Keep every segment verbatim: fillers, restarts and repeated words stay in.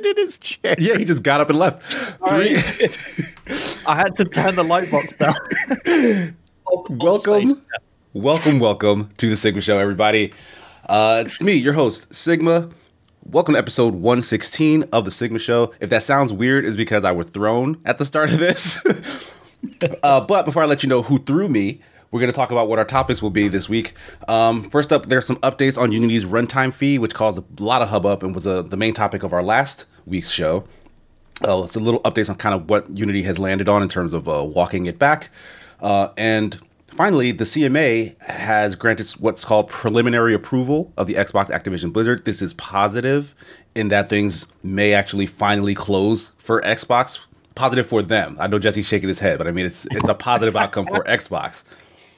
stood in his chair. Yeah, he just got up and left. Three. I had to turn the light box down. welcome, welcome, welcome to the Sigma Show, everybody. Uh, it's me, your host, Sigma. Welcome to episode one sixteen of the Sigma Show. If that sounds weird, it's because I was thrown at the start of this. uh, but before I let you know who threw me, we're going to talk about what our topics will be this week. Um, first up, there's some updates on Unity's runtime fee, which caused a lot of hubbub and was uh, the main topic of our last week's show. Uh, it's a little updates on kind of what Unity has landed on in terms of uh, walking it back. Uh, and finally, the C M A has granted what's called preliminary approval of the Xbox Activision Blizzard. This is positive in that things may actually finally close for Xbox. Positive for them. I know Jesse's shaking his head, but I mean, it's it's a positive outcome for Xbox.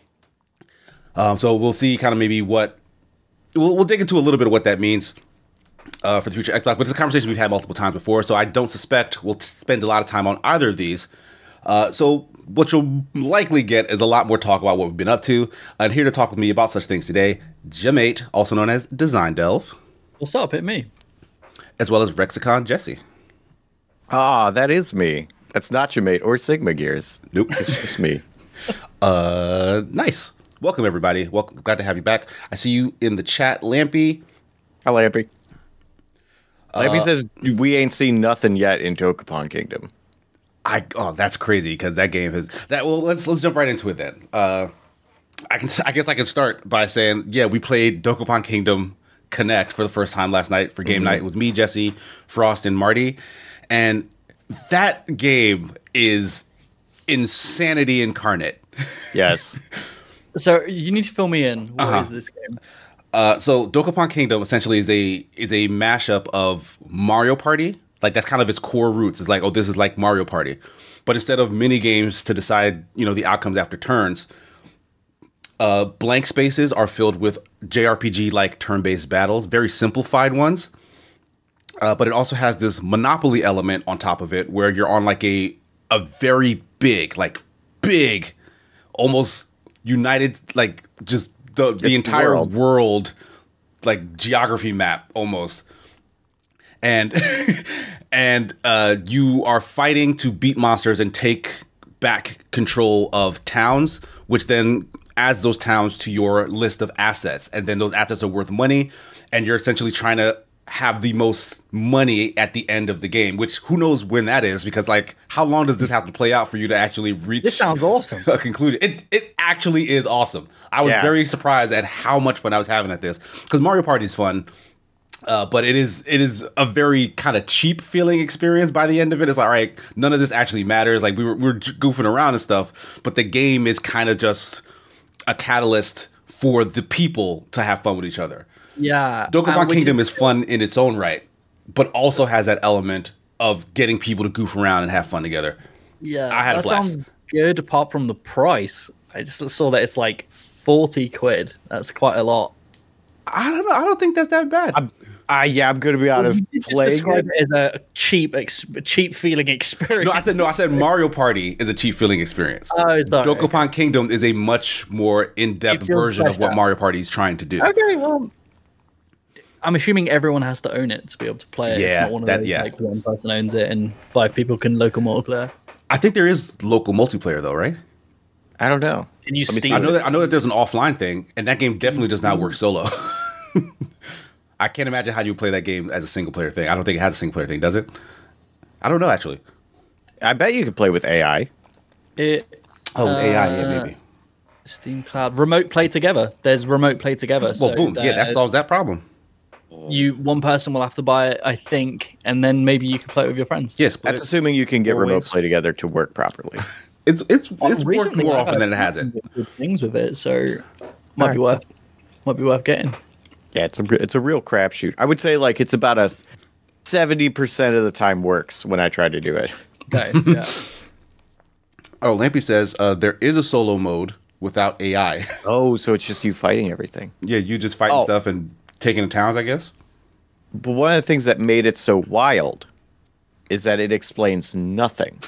Um, so we'll see kind of maybe what, we'll, we'll dig into a little bit of what that means uh, for the future Xbox, but it's a conversation we've had multiple times before, so I don't suspect we'll t- spend a lot of time on either of these. Uh, so what you'll likely get is a lot more talk about what we've been up to. And here to talk with me about such things today, Jim eight, also known as Design Delve. What's up, hit me. As well as Rexicon Jesse. Ah, that is me. That's not your mate or Sigma Gears. Nope. It's just me. uh, nice. Welcome, everybody. Welcome. Glad to have you back. I see you in the chat, Lampy. Hi, Lampy. Lampy Uh, says, we ain't seen nothing yet in Dokapon Kingdom. I oh, that's crazy because that game has that. Well, let's let's jump right into it then. Uh, I can I guess I can start by saying, yeah, we played Dokapon Kingdom Connect for the first time last night for game mm-hmm. night. It was me, Jesse, Frost, and Marty, and that game is insanity incarnate. Yes. So you need to fill me in. What uh-huh. is this game? Uh, so Dokapon Kingdom essentially is a is a mashup of Mario Party. Like that's kind of its core roots. It's like, oh, this is like Mario Party, but instead of mini games to decide, you know, the outcomes after turns, uh, blank spaces are filled with J R P G like turn-based battles, very simplified ones. Uh, but it also has this Monopoly element on top of it, where you're on like a a very big, like big, almost united, like just the the entire world. world, like geography map almost. And and uh, you are fighting to beat monsters and take back control of towns, which then adds those towns to your list of assets. And then those assets are worth money, and you're essentially trying to have the most money at the end of the game, which who knows when that is, because like how long does this have to play out for you to actually reach this sounds awesome. a conclusion? It it actually is awesome. I was yeah. very surprised at how much fun I was having at this, because Mario Party is fun. Uh, but it is it is a very kind of cheap feeling experience by the end of it. It's like, all right, none of this actually matters. Like we were, we we're goofing around and stuff, but the game is kind of just a catalyst for the people to have fun with each other. Yeah. Dokapon Kingdom is fun in its own right, but also has that element of getting people to goof around and have fun together. Yeah, I had that a blast. Sounds good apart from the price. I just saw that it's like forty quid. That's quite a lot. I don't know. I don't think that's that bad. I'm, uh, yeah, I'm going to be honest. Well, you just playing describe it it as a cheap, ex- cheap feeling experience. No, I said no. I said Mario Party is a cheap feeling experience. Oh, sorry. Dokapon Kingdom is a much more in-depth version of what Mario Party is trying to do. Okay, well, I'm assuming everyone has to own it to be able to play it. Yeah, it's not one of that, those, yeah. like one person owns it and five people can local multiplayer. I think there is local multiplayer though, right? I don't know. Can you Let me Steam see. I know that I know that there's an offline thing, and that game definitely does not work solo. I can't imagine how you play that game as a single player thing. I don't think it has a single player thing, does it? I don't know actually. I bet you could play with A I. It, Oh, with A I, yeah, uh, maybe. Steam Cloud remote play together. There's remote play together. Well, so boom, yeah, that solves that problem. You one person will have to buy it, I think, and then maybe you can play it with your friends. Yes, That's assuming you can get Four remote ways. play together to work properly. it's it's Well, it's worked recently more I've often had than it hasn't. Good things with it, so might be Alright. worth might be worth getting. Yeah, it's a re- it's a real crapshoot. I would say like it's about a seventy percent of the time works when I try to do it. Okay, yeah. Oh, Lampy says uh, there is a solo mode without A I. Oh, so it's just you fighting everything. Yeah, you just fighting Oh. stuff and taking the towns, I guess. But one of the things that made it so wild is that it explains nothing.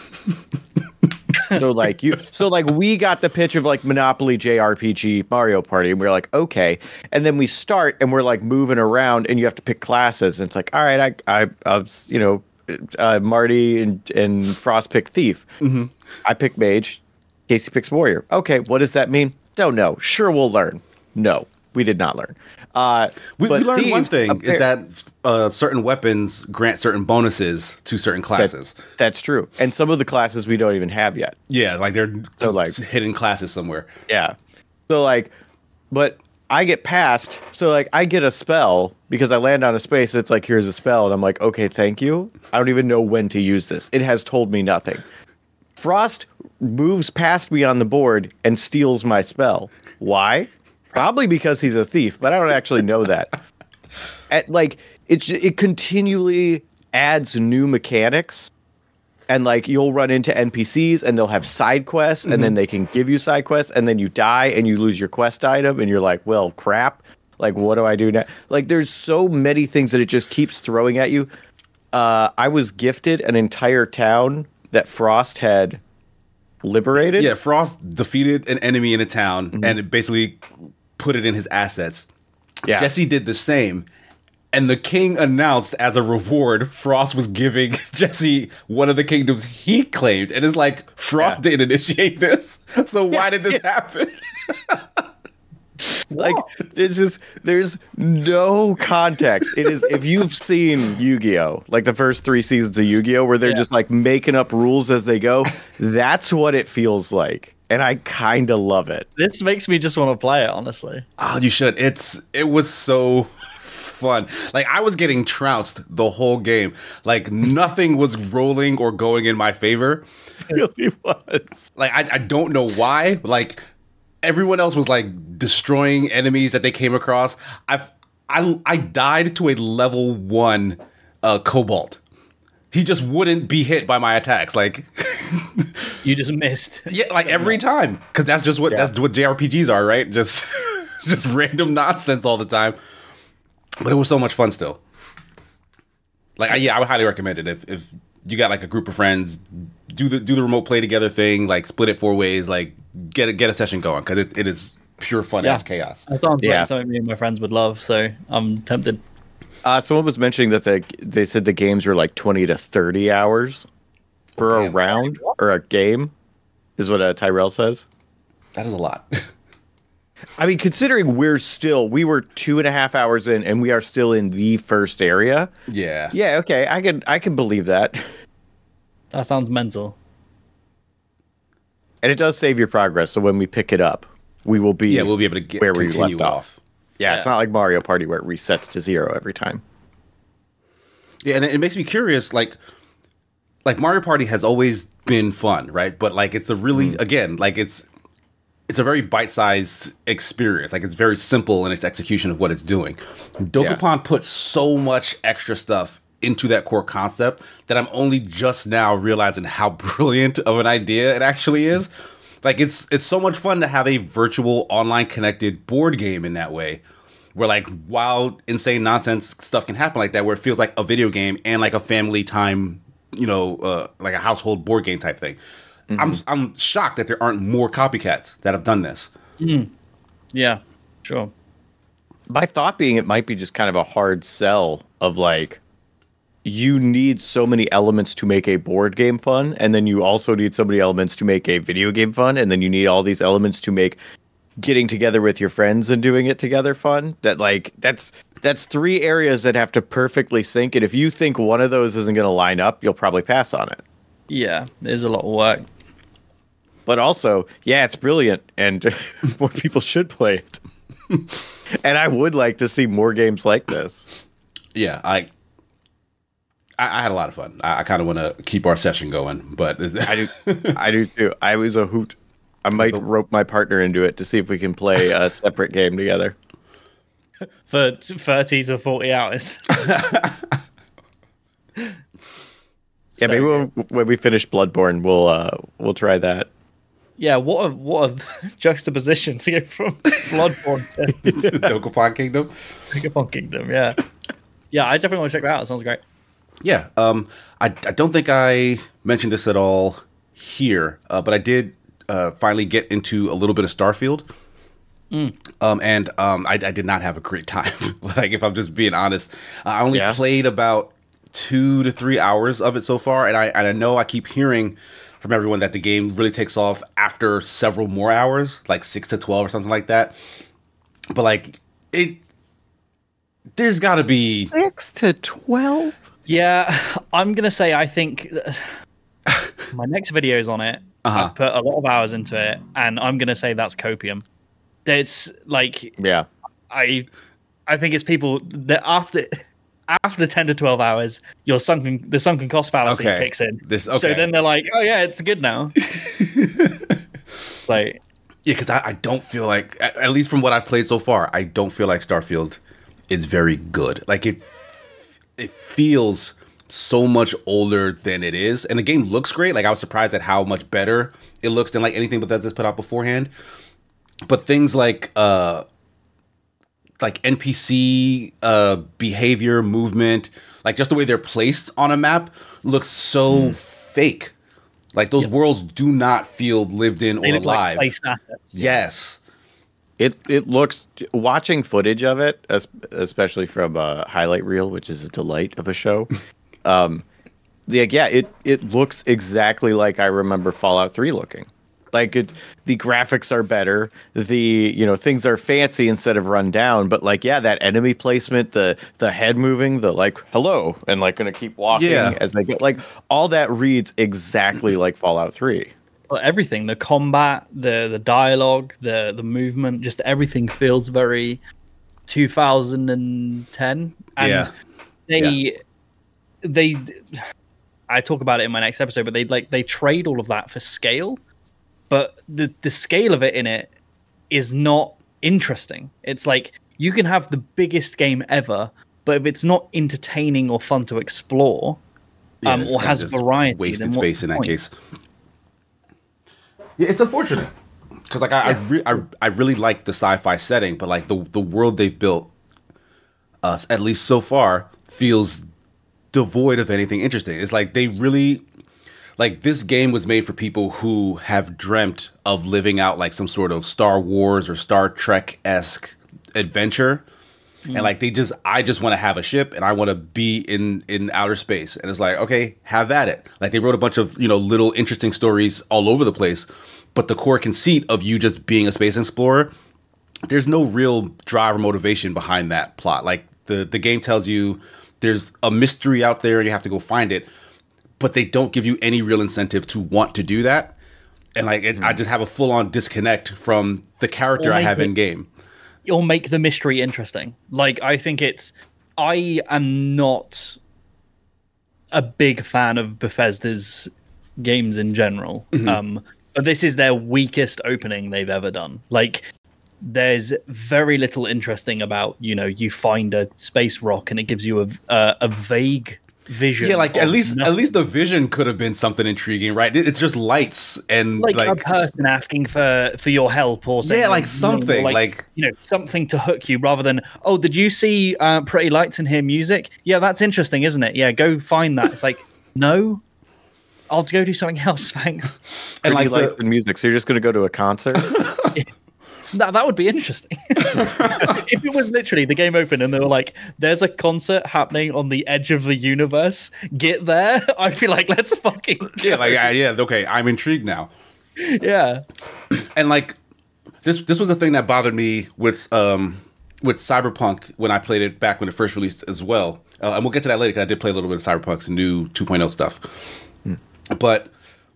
So like you, so like we got the pitch of like Monopoly, J R P G, Mario Party, and we we're like, okay. And then we start and we're like moving around, and you have to pick classes. And it's like, all right, I, I, I was, you know, uh, Marty and, and Frost pick thief. Mm-hmm. I pick mage. Casey picks warrior. Okay, what does that mean? Don't know. Sure, we'll learn. No, we did not learn. Uh, we, we learned thieves, one thing appar- is that uh, certain weapons grant certain bonuses to certain classes. That, that's true. And some of the classes we don't even have yet. Yeah, like they're So, like- hidden classes somewhere. Yeah. So like, but I get past. So like, I get a spell because I land on a space. It's like, here's a spell, and I'm like, okay, thank you. I don't even know when to use this. It has told me nothing. Frost moves past me on the board and steals my spell. Why? Probably because he's a thief, but I don't actually know that. At, like it's it continually adds new mechanics. And like you'll run into N P Cs and they'll have side quests, and mm-hmm. then they can give you side quests, and then you die and you lose your quest item, and you're like, well, crap. Like, what do I do now? Like, there's so many things that it just keeps throwing at you. Uh, I was gifted an entire town that Frost had liberated. Yeah, Frost defeated an enemy in a town, mm-hmm. and it basically put it in his assets. Yeah. Jesse did the same. And the king announced as a reward, Frost was giving Jesse one of the kingdoms he claimed. And it's like, Frost yeah. didn't initiate this. So why yeah, did this yeah. happen? Like, there's just, there's no context. It is, if you've seen Yu-Gi-Oh, like the first three seasons of Yu-Gi-Oh, where they're yeah. just like making up rules as they go, that's what it feels like. And I kind of love it. This makes me just want to play it, honestly. Oh, you should. It's, it was so fun. Like, I was getting trounced the whole game. Like, nothing was rolling or going in my favor. It really was. Like, I, I don't know why. Like, everyone else was like destroying enemies that they came across. I've I I died to a level one uh, Cobalt. He just wouldn't be hit by my attacks. Like you just missed. Yeah, like every time, because that's just what yeah. that's what J R P Gs are, right? Just just random nonsense all the time. But it was so much fun still. Like I, yeah, I would highly recommend it if if you got like a group of friends. Do the do the remote play together thing, like split it four ways, like get a, get a session going, because it, it is pure fun yeah. as chaos. That sounds yeah. like something me and my friends would love, so I'm tempted. Uh, someone was mentioning that the, they said the games were like twenty to thirty hours for oh, a round or a game, is what uh, Tyrell says. That is a lot. I mean, considering we're still, we were two and a half hours in, and we are still in the first area. Yeah. Yeah. Okay. I can I can believe that. That sounds mental. And it does save your progress, so when we pick it up, we will be yeah, we'll be able to get where we continue left off. off. Yeah, yeah, it's not like Mario Party where it resets to zero every time. Yeah, and it, it makes me curious, like, like Mario Party has always been fun, right? But like, it's a really mm. again, like it's it's a very bite-sized experience. Like, it's very simple in its execution of what it's doing. Dokapon yeah. puts so much extra stuff into that core concept that I'm only just now realizing how brilliant of an idea it actually is. Like, it's it's so much fun to have a virtual online connected board game in that way, where like wild, insane nonsense stuff can happen like that, where it feels like a video game and like a family time, you know, uh, like a household board game type thing. Mm-hmm. I'm I'm shocked that there aren't more copycats that have done this. Mm. Yeah, sure. My thought being, it might be just kind of a hard sell of like, you need so many elements to make a board game fun, and then you also need so many elements to make a video game fun, and then you need all these elements to make getting together with your friends and doing it together fun. That like that's that's three areas that have to perfectly sync, and if you think one of those isn't going to line up, you'll probably pass on it. Yeah, there's a lot of work. But also, yeah, it's brilliant, and more people should play it. And I would like to see more games like this. Yeah, I I, I had a lot of fun. I, I kind of want to keep our session going, but I do. I do too. I was a hoot. I might rope my partner into it to see if we can play a separate game together for thirty to forty hours. Yeah, so, maybe when, when we finish Bloodborne, we'll uh, we'll try that. Yeah, what a what a juxtaposition to go from Bloodborne to Dokapon Kingdom. Dokapon Kingdom, yeah, yeah. I definitely want to check that out. It sounds great. Yeah, um, I, I don't think I mentioned this at all here, uh, but I did uh, finally get into a little bit of Starfield, mm. um, and um, I, I did not have a great time. Like, if I'm just being honest, I only yeah. played about two to three hours of it so far, and I and I know I keep hearing from everyone that the game really takes off after several more hours, like six to twelve or something like that. But like it, there's got to be six to twelve. Yeah, I'm gonna say I think my next video is on it. Uh-huh. I've put a lot of hours into it, and I'm gonna say that's copium. It's like Yeah. I, I think it's people that after after ten to twelve hours, your sunken the sunken cost fallacy Okay. kicks in. This- okay. So then they're like, oh yeah, it's good now. It's like yeah, because I, I don't feel like, at, at least from what I've played so far, I don't feel like Starfield is very good. Like it, it feels so much older than it is, and the game looks great. Like I was surprised at how much better it looks than like anything Bethesda's put out beforehand. But things like uh, like N P C uh, behavior, movement, like just the way they're placed on a map looks so mm. fake. Like those yep. worlds do not feel lived in they or look alive. Like placed assets. Yes. It it looks, watching footage of it, especially from a highlight reel, which is a delight of a show. um, yeah, yeah, it it looks exactly like I remember Fallout three looking. Like it, the graphics are better. The you know things are fancy instead of run down. But like yeah, that enemy placement, the the head moving, the like hello, and like gonna keep walking yeah. as they get like all that reads exactly like Fallout three. Well, everything, the combat, the the dialogue, the the movement, just everything feels very two thousand ten. And yeah. they yeah. they I talk about it in my next episode, but they like they trade all of that for scale. But the the scale of it in it is not interesting. It's like you can have the biggest game ever, but if it's not entertaining or fun to explore, yeah, um, or has variety, wasted then what's space the in that point? case. Yeah, it's unfortunate because like I I, re- I I really like the sci-fi setting, but like the the world they've built, uh, at least so far, feels devoid of anything interesting. It's like they really. Like, this game was made for people who have dreamt of living out, like, some sort of Star Wars or Star Trek-esque adventure. Mm. And, like, they just, I just want to have a ship and I want to be in, in outer space. And it's like, okay, have at it. Like, they wrote a bunch of, you know, little interesting stories all over the place. But the core conceit of you just being a space explorer, there's no real drive or motivation behind that plot. Like, the, the game tells you there's a mystery out there and you have to go find it. But they don't give you any real incentive to want to do that. And like, it, mm. I just have a full on disconnect from the character I have it, in game. You'll make the mystery interesting. Like, I think it's, I am not a big fan of Bethesda's games in general. Mm-hmm. Um, but this is their weakest opening they've ever done. Like, there's very little interesting about, you know, you find a space rock and it gives you a, a, a vague vision. Yeah, like at least nothing. at least the vision could have been something intriguing, right? It's just lights and like, like a person asking for for your help or something. Yeah, like something like, like you know something to hook you rather than, oh, did you see uh, Pretty Lights and hear music? Yeah, that's interesting, isn't it? Yeah, go find that. It's like, no, I'll go do something else, thanks. And like lights the, and music, so you're just gonna go to a concert. That, that would be interesting. If it was literally the game open and they were like, there's a concert happening on the edge of the universe, get there, I'd be like, let's fucking go. Yeah, like uh, yeah, okay, I'm intrigued now. Yeah. And like this this was a thing that bothered me with um with Cyberpunk when I played it back when it first released as well. Uh, and we'll get to that later because I did play a little bit of Cyberpunk's new two point oh stuff. Hmm. But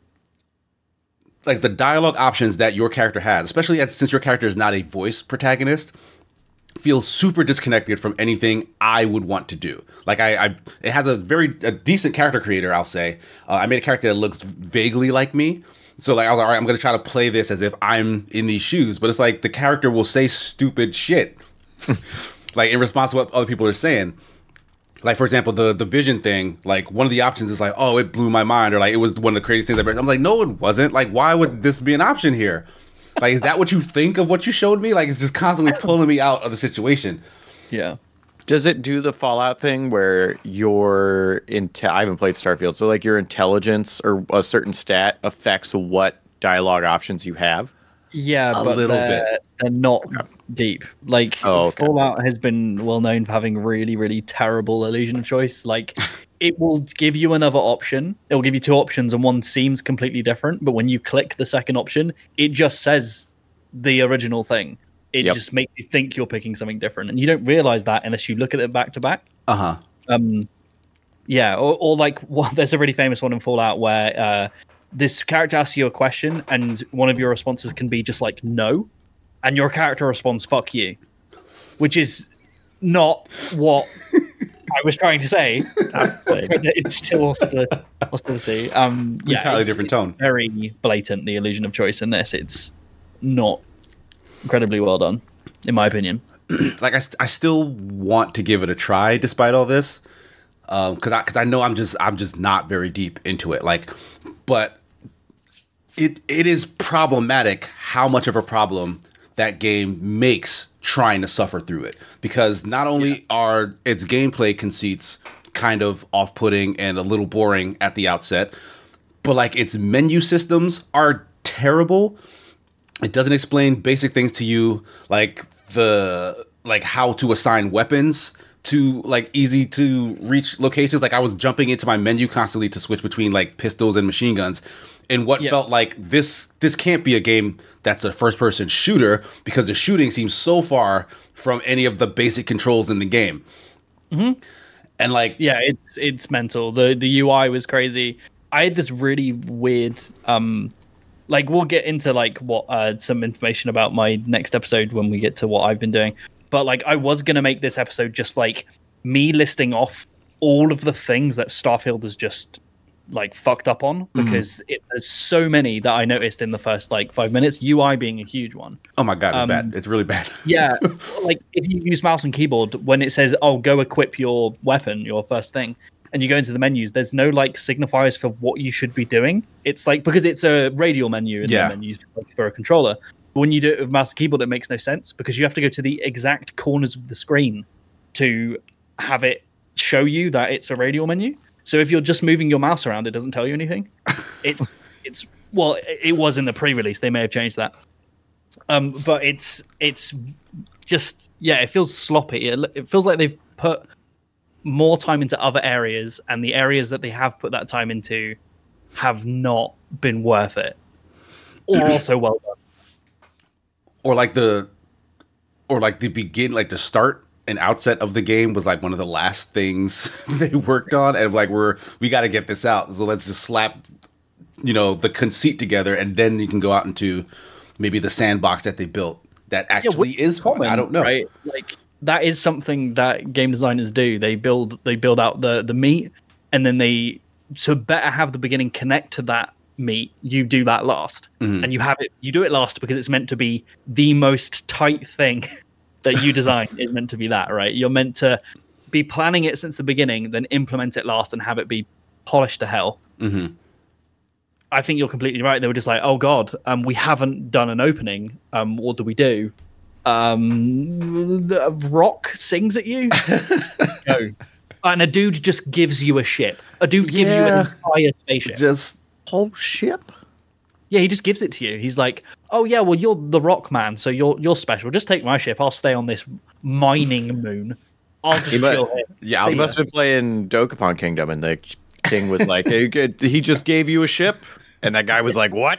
like the dialogue options that your character has, especially as, since your character is not a voice protagonist, feels super disconnected from anything I would want to do. Like I, I it has a very a decent character creator, I'll say. Uh, I made a character that looks vaguely like me. So like I was like, all right, I'm gonna try to play this as if I'm in these shoes, but it's like the character will say stupid shit, like in response to what other people are saying. Like, for example, the, the vision thing, like, one of the options is like, oh, it blew my mind, or like, it was one of the craziest things I've ever. I'm like, no, it wasn't. Like, why would this be an option here? Like, is that what you think of what you showed me? Like, it's just constantly pulling me out of the situation. Yeah. Does it do the Fallout thing where your inte- I haven't played Starfield, so like your intelligence or a certain stat affects what dialogue options you have? Yeah, a but little they're, bit. they're not deep. Like, oh, okay. Fallout has been well known for having really, really terrible illusion of choice. Like, it will give you another option. It will give you two options, and one seems completely different. But when you click the second option, it just says the original thing. It yep. just makes you think you're picking something different, and you don't realize that unless you look at it back to back. Uh huh. Um, yeah, or, or like well, there's a really famous one in Fallout where uh, this character asks you a question, and one of your responses can be just like no, and your character responds "fuck you," which is not what I was trying to say. It's still hostility. hostility. Um, yeah, entirely it's, different it's tone. Very blatant, the illusion of choice in this. It's not incredibly well done, in my opinion. Like I, st- I still want to give it a try, despite all this, because um, I because I know I'm just I'm just not very deep into it. Like, but it it is problematic how much of a problem that game makes trying to suffer through it, because not only yeah. are its gameplay conceits kind of off-putting and a little boring at the outset, but like its menu systems are terrible. It doesn't explain basic things to you, like the like how to assign weapons to like easy to reach locations. Like I was jumping into my menu constantly to switch between like pistols and machine guns, in what yeah. felt like this this can't be a game that's a first person shooter, because the shooting seems so far from any of the basic controls in the game. Mm-hmm. And like yeah, it's it's mental. The the U I was crazy. I had this really weird um like we'll get into like what uh some information about my next episode when we get to what I've been doing. But like I was gonna make this episode just like me listing off all of the things that Starfield has just like fucked up on, because mm-hmm. it, there's so many that I noticed in the first like five minutes, U I being a huge one. Oh my god, it's um, bad. It's really bad. Yeah, like if you use mouse and keyboard, when it says, oh, go equip your weapon, your first thing, and you go into the menus, there's no like signifiers for what you should be doing. It's like, because it's a radial menu in yeah. the menus like, for a controller. When you do it with mouse and keyboard, it makes no sense, because you have to go to the exact corners of the screen to have it show you that it's a radial menu. So if you're just moving your mouse around, it doesn't tell you anything. It's it's well, it was in the pre-release. They may have changed that. Um, but it's it's just yeah, it feels sloppy. It, it feels like they've put more time into other areas, and the areas that they have put that time into have not been worth it, or also well done. Or like the, or like the begin, like the start and outset of the game was like one of the last things they worked on, and like we're we got to get this out, so let's just slap, you know, the conceit together, and then you can go out into maybe the sandbox that they built that actually yeah, is fun. I don't know, right? Like that is something that game designers do. They build they build out the the meat, and then they to better have the beginning connect to that meat, you do that last, mm-hmm. and you have it you do it last because it's meant to be the most tight thing that you design is meant to be that, right? You're meant to be planning it since the beginning, then implement it last and have it be polished to hell. Mm-hmm. I think you're completely right. They were just like, oh god, um, we haven't done an opening. Um, what do we do? Um, the rock sings at you. No. And a dude just gives you a ship. A dude gives yeah. you an entire spaceship. Just whole ship? Yeah, he just gives it to you. He's like, oh yeah, well you're the rock man, so you're you're special. Just take my ship. I'll stay on this mining moon. I'll just chill here. Yeah, he must have been playing Dokapon Kingdom, and the king was like, hey, he just gave you a ship? And that guy was like, what?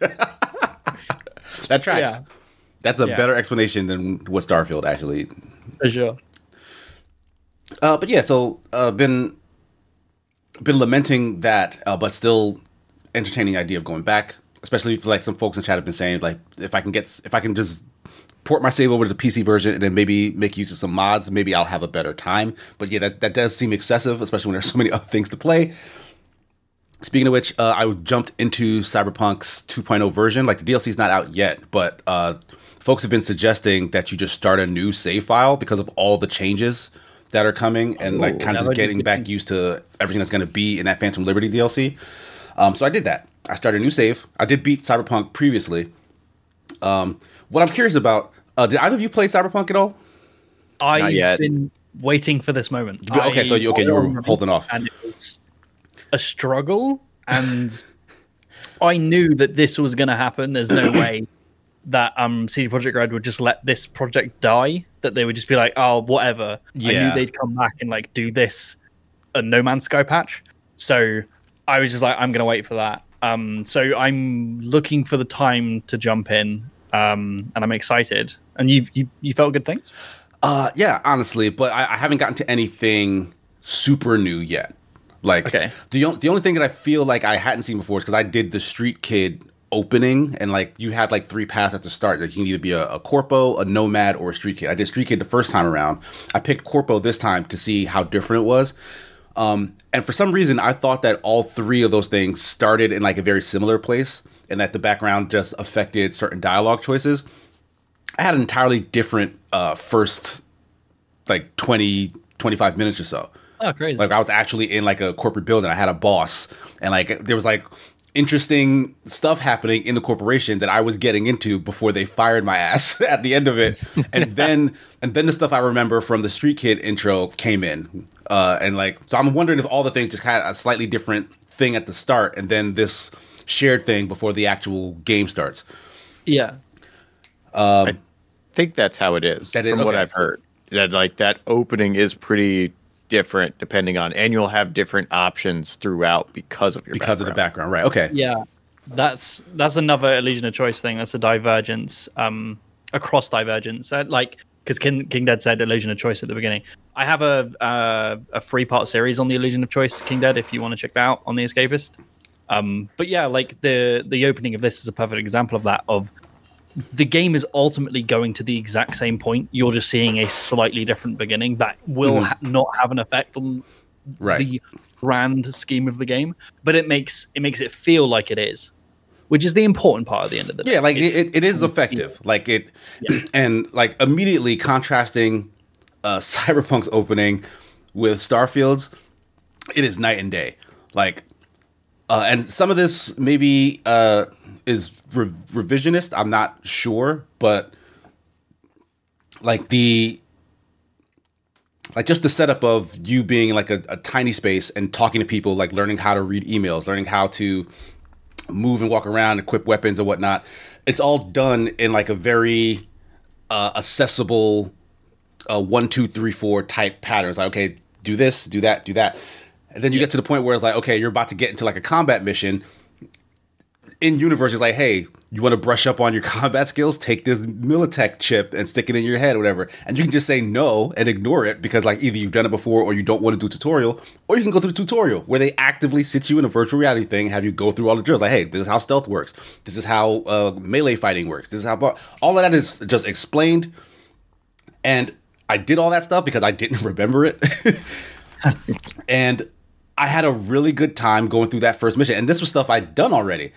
That tracks. Yeah. That's a yeah. better explanation than what Starfield actually. For sure. Uh, but yeah, so uh, been been lamenting that, uh, but still entertaining the idea of going back. Especially for like some folks in chat have been saying, like if I can get if I can just port my save over to the P C version and then maybe make use of some mods, maybe I'll have a better time. But yeah, that that does seem excessive, especially when there's so many other things to play. Speaking of which, uh, I jumped into Cyberpunk's two point oh version. Like the D L C is not out yet, but uh, folks have been suggesting that you just start a new save file because of all the changes that are coming, and like kind of just getting back used to everything that's going to be in that Phantom Liberty D L C. Um, so I did that. I started a new save. I did beat Cyberpunk previously. Um, what I'm curious about, uh, did either of you play Cyberpunk at all? I've been waiting for this moment. Okay, I, so you okay, you were holding off. And it was a struggle, and I knew that this was going to happen. There's no way that um, C D Projekt Red would just let this project die, that they would just be like, oh, whatever. Yeah. I knew they'd come back and like do this a No Man's Sky patch. So I was just like, I'm gonna wait for that. Um, so I'm looking for the time to jump in, um, and I'm excited. And you've you you felt good things? Uh, yeah, honestly, but I, I haven't gotten to anything super new yet. Like Okay. the o- the only thing that I feel like I hadn't seen before is because I did the Street Kid opening, and like you have like three paths at the start. Like you can either be a, a corpo, a nomad, or a Street Kid. I did Street Kid the first time around. I picked corpo this time to see how different it was. Um, and for some reason, I thought that all three of those things started in like a very similar place, and that the background just affected certain dialogue choices. I had an entirely different uh, first like twenty, twenty-five minutes or so. Oh, crazy! Like I was actually in like a corporate building. I had a boss, and like there was like interesting stuff happening in the corporation that I was getting into before they fired my ass at the end of it. And then and then the stuff I remember from the Street Kid intro came in. Uh, and like so I'm wondering if all the things just had a slightly different thing at the start and then this shared thing before the actual game starts. Yeah. Um, I think that's how it is, that is, from okay. what I've heard. That like that opening is pretty different depending on, and you'll have different options throughout because of your because background. of the background, right? Okay. Yeah, that's that's another Illusion of Choice thing. That's a divergence, um, across divergence. Uh, like because King, King Dead said Illusion of Choice at the beginning. I have a uh, a three part series on the Illusion of Choice, King Dead, if you want to check that out on The Escapist. Um, but yeah, like the the opening of this is a perfect example of that. Of the game is ultimately going to the exact same point. You're just seeing a slightly different beginning that will Mm-hmm. ha- not have an effect on Right. the grand scheme of the game, but it makes it makes it feel like it is, which is the important part at the end of the day. Yeah, like It's- it, it is effective. Like it, Yeah. and like immediately contrasting uh, Cyberpunk's opening with Starfield's, it is night and day. Like, uh, and some of this maybe uh, is re- revisionist. I'm not sure, but like the like just the setup of you being in like a, a tiny space and talking to people, like learning how to read emails, learning how to move and walk around, equip weapons and whatnot. It's all done in like a very uh, accessible uh, one, two, three, four type patterns. Like, okay, do this, do that, do that. And then you get to the point where it's like, okay, you're about to get into like a combat mission. In universe, it's like, hey, you want to brush up on your combat skills? Take this Militech chip and stick it in your head or whatever. And you can just say no and ignore it because like either you've done it before or you don't want to do a tutorial, or you can go through the tutorial where they actively sit you in a virtual reality thing, have you go through all the drills. Like, hey, this is how stealth works. This is how uh, melee fighting works. This is how all of that is just explained. And I did all that stuff because I didn't remember it. And I had a really good time going through that first mission. And this was stuff I'd done already.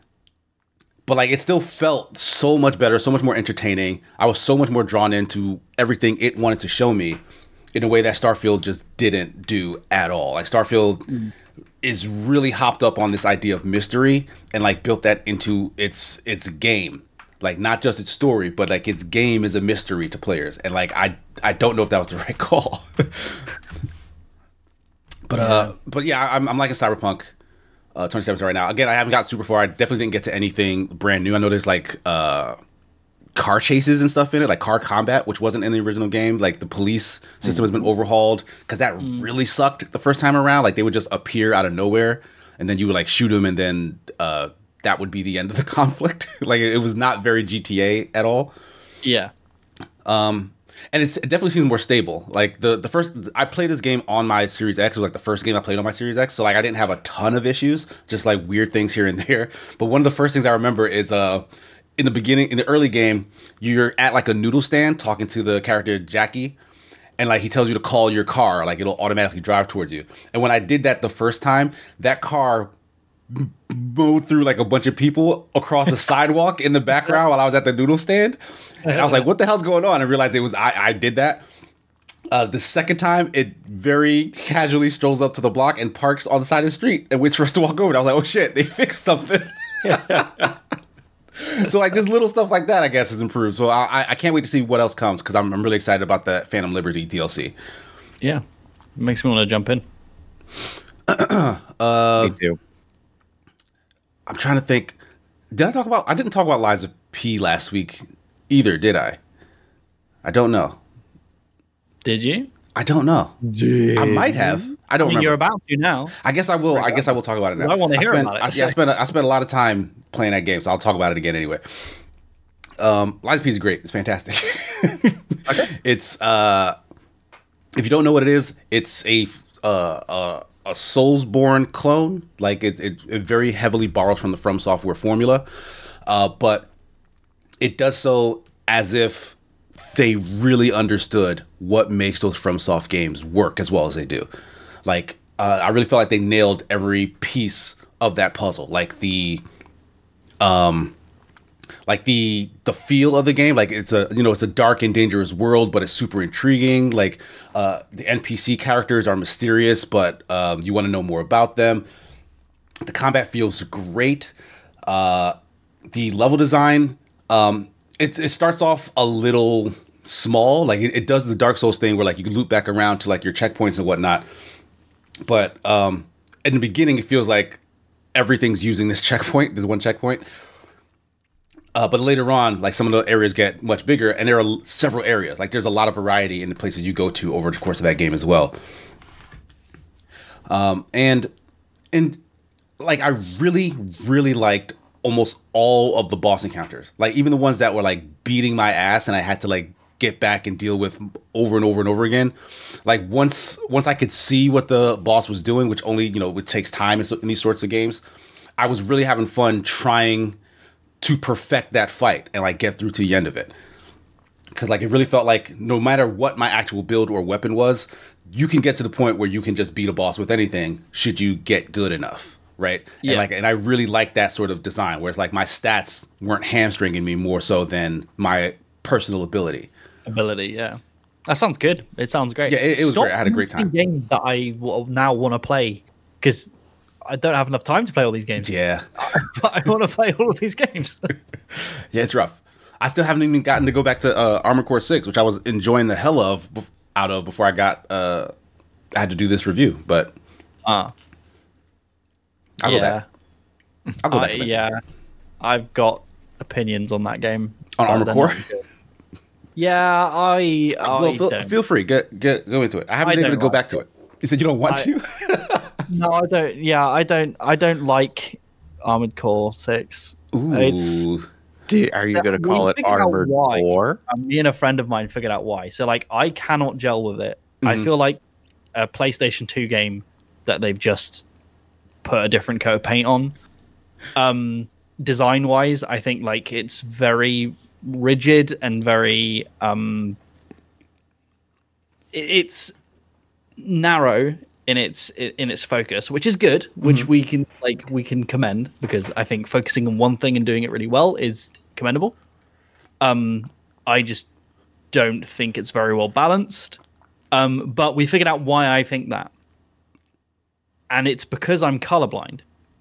But like it still felt so much better, so much more entertaining. I was so much more drawn into everything it wanted to show me in a way that Starfield just didn't do at all. Like Starfield mm. is really hopped up on this idea of mystery and like built that into its its game. Like not just its story, but like its game is a mystery to players. And like I I don't know if that was the right call. But yeah. uh but yeah, I'm I'm liking Cyberpunk. Uh, twenty seventeen right now. Again, I haven't got super far. I definitely didn't get to anything brand new. I know there's like uh, car chases and stuff in it, like car combat, which wasn't in the original game. Like the police system has been overhauled because that really sucked the first time around. Like they would just appear out of nowhere, and then you would like shoot them, and then uh, that would be the end of the conflict. Like it was not very G T A at all. Yeah. Um. And it's, it definitely seems more stable. Like the, the first, I played this game on my Series X. It was like the first game I played on my Series X. So like I didn't have a ton of issues, just like weird things here and there. But one of the first things I remember is uh, in the beginning, in the early game, you're at like a noodle stand talking to the character Jackie. And like he tells you to call your car, like it'll automatically drive towards you. And when I did that the first time, that car mowed through like a bunch of people across the sidewalk in the background while I was at the noodle stand. And I was like, what the hell's going on? And realized it was I, I did that. Uh, the second time, it very casually strolls up to the block and parks on the side of the street and waits for us to walk over. And I was like, oh shit, they fixed something. So like just little stuff like that, I guess, has improved. So I, I can't wait to see what else comes because I'm, I'm really excited about the Phantom Liberty D L C. Yeah, it makes me want to jump in. uh, Me too. I'm trying to think. Did I talk about? I didn't talk about Lies of P last week either, did I? I don't know. Did you? I don't know. Did I might have. I don't I mean, remember. you're about to now. I guess I will. I guess I will talk about it now. I want to hear spent, about it. I, yeah, I spent. I spent a lot of time playing that game, so I'll talk about it again anyway. Um, Lies of P is great. It's fantastic. Okay. It's uh, if you don't know what it is, it's a uh, uh, a Soulsborne clone. Like it, it, it very heavily borrows from the From Software formula, uh, but it does so as if they really understood what makes those FromSoft games work as well as they do. Like, uh, I really felt like they nailed every piece of that puzzle. Like the, um, like the the feel of the game. Like it's a you know it's a dark and dangerous world, but it's super intriguing. Like uh, the N P C characters are mysterious, but um, you want to know more about them. The combat feels great. Uh, the level design. Um, It, it starts off a little small, like it, it does the Dark Souls thing where like you can loop back around to like your checkpoints and whatnot. But um, in the beginning, it feels like everything's using this checkpoint, this one checkpoint. Uh, but later on, like some of the areas get much bigger, and there are several areas. Like there's a lot of variety in the places you go to over the course of that game as well. Um, and and like I really really liked almost all of the boss encounters, like even the ones that were like beating my ass and I had to like get back and deal with over and over and over again. Like once once I could see what the boss was doing, which only, you know, it takes time in, in these sorts of games, I was really having fun trying to perfect that fight and like get through to the end of it. Because like it really felt like no matter what my actual build or weapon was, you can get to the point where you can just beat a boss with anything should you get good enough. Right. Yeah. And like, and I really like that sort of design where it's like my stats weren't hamstringing me more so than my personal ability. Ability, yeah. That sounds good. It sounds great. Yeah, it, it was Stop great. I had a great time. Games that I w- now want to play because I don't have enough time to play all these games. Yeah. But I want to play all of these games. Yeah, it's rough. I still haven't even gotten to go back to uh, Armored Core six, which I was enjoying the hell of bef- out of before I got uh, I had to do this review, but. Uh I'll yeah. go back. I'll go uh, back. Yeah, I've got opinions on that game. On Armored Core? Yeah, I. well, I feel, don't. feel free. Get get go into it. I haven't I been able to don't go like back to it. You said you don't want I- to? No, I don't. Yeah, I don't. I don't like Armored Core Six. It's Ooh. Do, are you going to We call it figured out Armored why. Core? Um, me and a friend of mine figured out why. So like, I cannot gel with it. I Mhm. feel like a PlayStation Two game that they've just put a different coat of paint on. Um, design wise, I think like it's very rigid and very um, it- it's narrow in its in its focus, which is good, which Mhm. we can like we can commend because I think focusing on one thing and doing it really well is commendable. Um, I just don't think it's very well balanced. Um, but we figured out why I think that, and it's because I'm colorblind.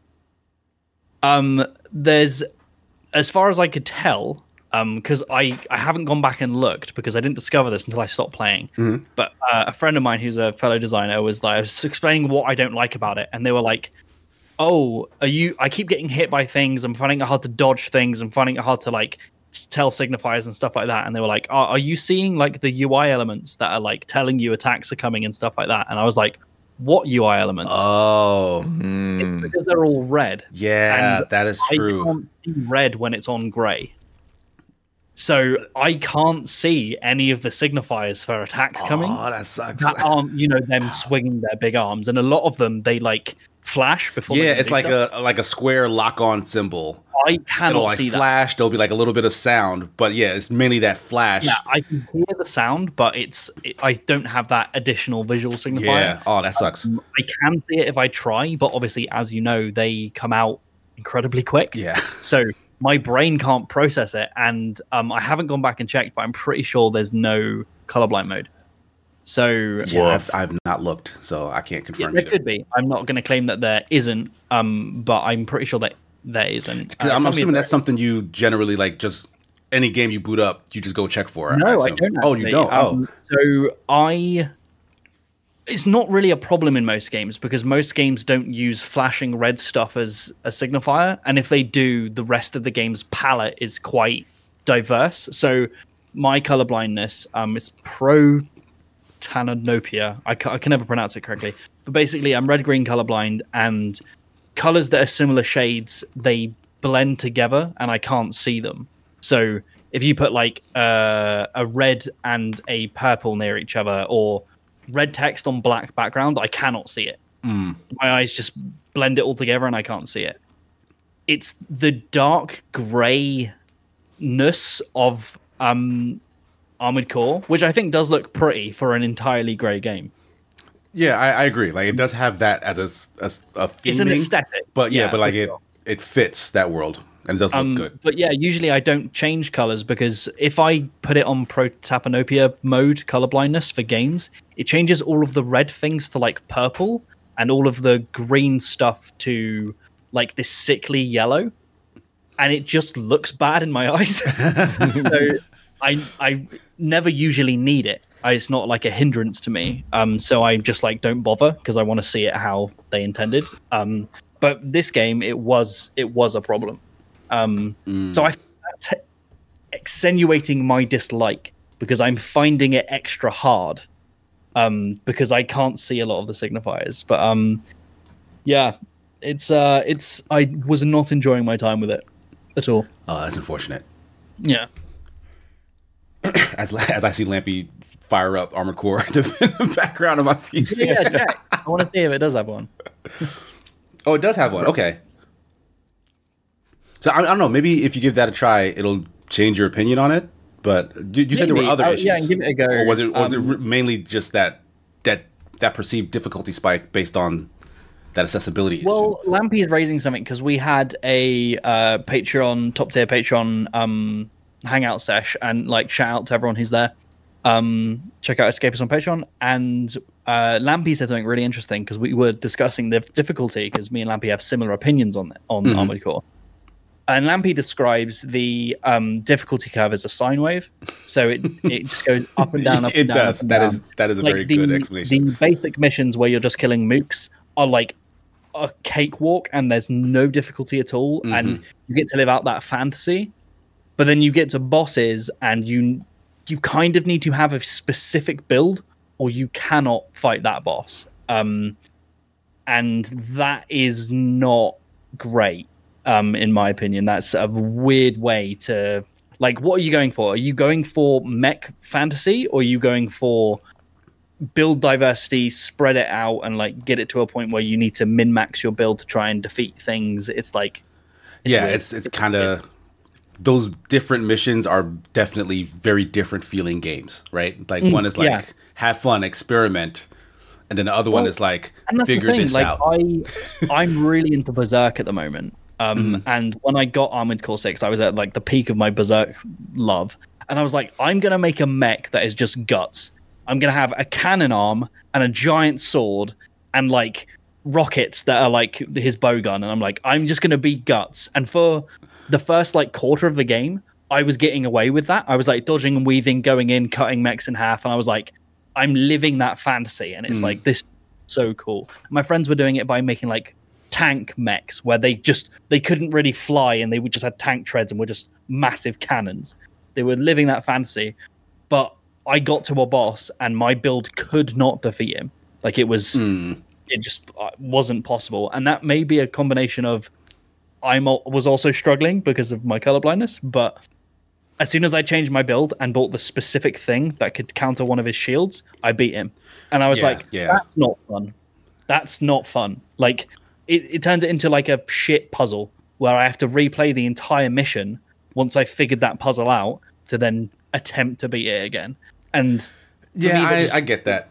Um, there's, as far as I could tell, um, because I, I haven't gone back and looked because I didn't discover this until I stopped playing. Mhm. But uh, a friend of mine who's a fellow designer was like, I was explaining what I don't like about it, and they were like, "Oh, are you? I keep getting hit by things. I'm finding it hard to dodge things. I'm finding it hard to like s- tell signifiers and stuff like that." And they were like, "Are, are you seeing like the U I elements that are like telling you attacks are coming and stuff like that?" And I was like, "What U I elements?" Oh. Hmm. It's because they're all red. Yeah, And that is true. I can't see red when it's on grey. So I can't see any of the signifiers for attacks coming Oh, that sucks. that aren't, you know, them swinging their big arms. And a lot of them, they like flash before. they Yeah, can it's do like stuff. a like a square lock-on symbol. I It'll cannot like see that. flash. There'll be like a little bit of sound, but yeah, it's mainly that flash. Yeah, I can hear the sound, but it's it, I don't have that additional visual signifier. Yeah. Oh, that sucks. Um, I can see it if I try, but obviously, as you know, they come out incredibly quick. Yeah. So my brain can't process it, and um, I haven't gone back and checked, but I'm pretty sure there's no colorblind mode. So Yeah, I've, I've not looked, so I can't yeah, confirm there either. could be. I'm not going to claim that there isn't, um, but I'm pretty sure that there isn't. 'Cause Uh, I'm tell me assuming if that's something you generally like. Just any game you boot up, you just go check for. No, I assume. don't. Oh, you actually. don't. Um, so I, it's not really a problem in most games because most games don't use flashing red stuff as a signifier, and if they do, the rest of the game's palette is quite diverse. So my colorblindness um, is protanopia. I, ca- I can never pronounce it correctly. but basically I'm red green colorblind, and colors that are similar shades, they blend together and I can't see them. So if you put like uh, a red and a purple near each other, or red text on black background, I cannot see it. Mm. My eyes just blend it all together and I can't see it. It's the dark grayness of um, Armored Core, which I think does look pretty for an entirely grey game. Yeah, I, I agree. Like, it does have that as a, as a theming, It's an aesthetic. but yeah, yeah but like for it sure. it fits that world and it does look Um, good. But yeah, usually I don't change colors, because if I put it on Protapinopia mode, colorblindness for games, it changes all of the red things to like purple and all of the green stuff to like this sickly yellow, and it just looks bad in my eyes. So I I never usually need it. I, it's not like a hindrance to me. Um, so I just like don't bother, because I want to see it how they intended. Um, but this game, it was it was a problem. Um, Mm. So I that's extenuating my dislike, because I'm finding it extra hard. Um, because I can't see a lot of the signifiers. But um, yeah, it's uh, it's I was not enjoying my time with it at all. Oh, that's unfortunate. Yeah. As as I see Lampy fire up Armored Core in the background of my P C. Yeah, check. I want to see if it does have one. Oh, it does have one. Okay. So I, I don't know. Maybe if you give that a try, it'll change your opinion on it. But you, you said there were Maybe. other Oh, issues. yeah, give it a go. Or was it was Um, it re- mainly just that that that perceived difficulty spike based on that accessibility issue? Well, Lampy is raising something, because we had a uh, Patreon, top tier Patreon um, hangout sesh, and like shout out to everyone who's there. Um, check out Escape Us on Patreon. And uh, Lampy said something really interesting, because we were discussing the difficulty, because me and Lampy have similar opinions on on Mhm. Armored Core. And Lampy describes the um, difficulty curve as a sine wave, so it it just goes up and down, up it and down. does. Up and That down. is that is a Like very the, good explanation. The basic missions where you're just killing mooks are like a cakewalk, and there's no difficulty at all, Mm-hmm. and you get to live out that fantasy. But then you get to bosses, and you you kind of need to have a specific build, or you cannot fight that boss. Um, and that is not great, um, in my opinion. That's a weird way to like. What are you going for? Are you going for mech fantasy, or are you going for build diversity, spread it out, and like get it to a point where you need to min max your build to try and defeat things? It's like it's yeah, weird. it's it's kind of those different missions are definitely very different feeling games, right? Like one is like yeah. have fun, experiment, and then the other one Well, is like and that's figure the thing. this Like out. I, I'm really into Berserk at the moment. Um, Mm-hmm. and when I got Armored Core six, I was at like the peak of my Berserk love, and I was like, I'm gonna make a mech that is just guts. I'm gonna have a cannon arm and a giant sword and like rockets that are like his bowgun, and I'm like, I'm just gonna be guts. And for the first like quarter of the game, I was getting away with that. I was like dodging and weaving, going in, cutting mechs in half, and I was like, I'm living that fantasy, and it's Mm. like this is so cool. My friends were doing it by making like tank mechs where they just they couldn't really fly, and they would just had tank treads and were just massive cannons. They were living that fantasy, but I got to a boss and my build could not defeat him. Like it was, Mm. it just uh, wasn't possible. And that may be a combination of I was also struggling because of my colorblindness, but as soon as I changed my build and bought the specific thing that could counter one of his shields, I beat him. And I was Yeah, like, yeah. that's not fun. That's not fun. Like it, it turns it into like a shit puzzle where I have to replay the entire mission once I figured that puzzle out to then attempt to beat it again. And for Yeah, me, that I, just- I get that.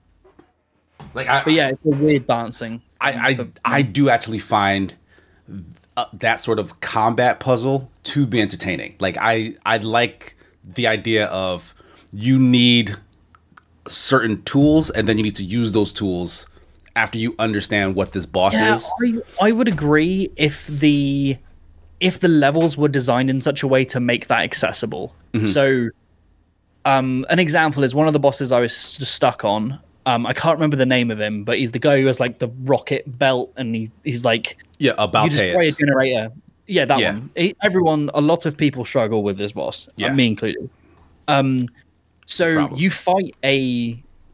Like, I, but yeah, it's a weird balancing. I, I, I do actually find uh, that sort of combat puzzle to be entertaining. Like, I, I like the idea of you need certain tools, and then you need to use those tools after you understand what this boss Yeah, is. I, I would agree if the if the levels were designed in such a way to make that accessible. Mm-hmm. So, um, an example is one of the bosses I was st- stuck on. Um, I can't remember the name of him, but he's the guy who has like the rocket belt, and he, he's like Yeah, about you destroy a generator. Yeah, that Yeah. one. He- everyone, a lot of people struggle with this boss, Yeah. uh, me included. Um, so problem. you fight a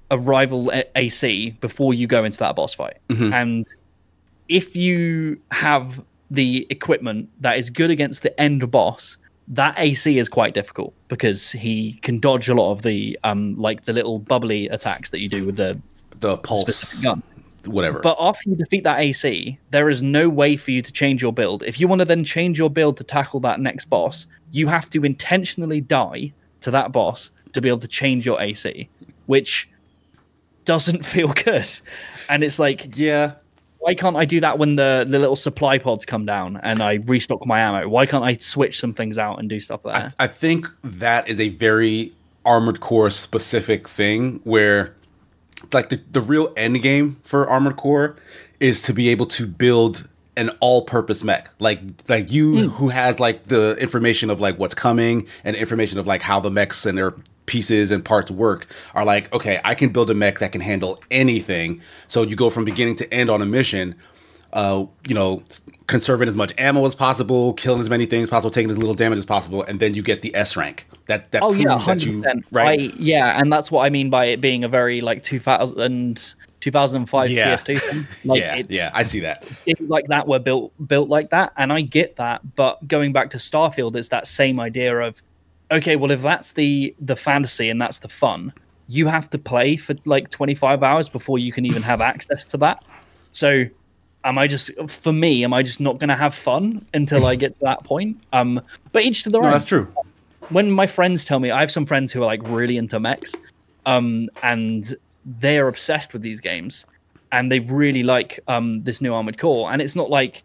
a rival A- AC before you go into that boss fight. Mm-hmm. And if you have the equipment that is good against the end boss, that A C is quite difficult because he can dodge a lot of the um like the little bubbly attacks that you do with the The pulse specific gun. Whatever. But after you defeat that A C, there is no way for you to change your build. If you want to then change your build to tackle that next boss, you have to intentionally die to that boss to be able to change your A C, which doesn't feel good. And it's like, yeah. why can't I do that when the, the little supply pods come down and I restock my ammo? Why can't I switch some things out and do stuff there? I, I think that is a very Armored Core specific thing where like the, the real end game for Armored Core is to be able to build an all-purpose mech. Like like you mm. who has like the information of like what's coming and information of like how the mechs and their pieces and parts work are like, okay, I can build a mech that can handle anything. So you go from beginning to end on a mission, uh, you know, conserving as much ammo as possible, killing as many things as possible, taking as little damage as possible, and then you get the S rank. That that oh proves yeah, that one hundred percent. you right. I, yeah, and that's what I mean by it being a very like two thousand, two thousand five yeah. P S two thing. Like, yeah, it's, yeah, I see that. Things like that were built built like that, and I get that. But going back to Starfield, it's that same idea of, okay, well, if that's the the fantasy and that's the fun, you have to play for like twenty-five hours before you can even have access to that. So, am I just for me? Am I just not going to have fun until I get to that point? Um, but each to their no, own. That's true. When my friends tell me, I have some friends who are like really into mechs, um, and they're obsessed with these games, and they really like um this new Armored Core, and it's not like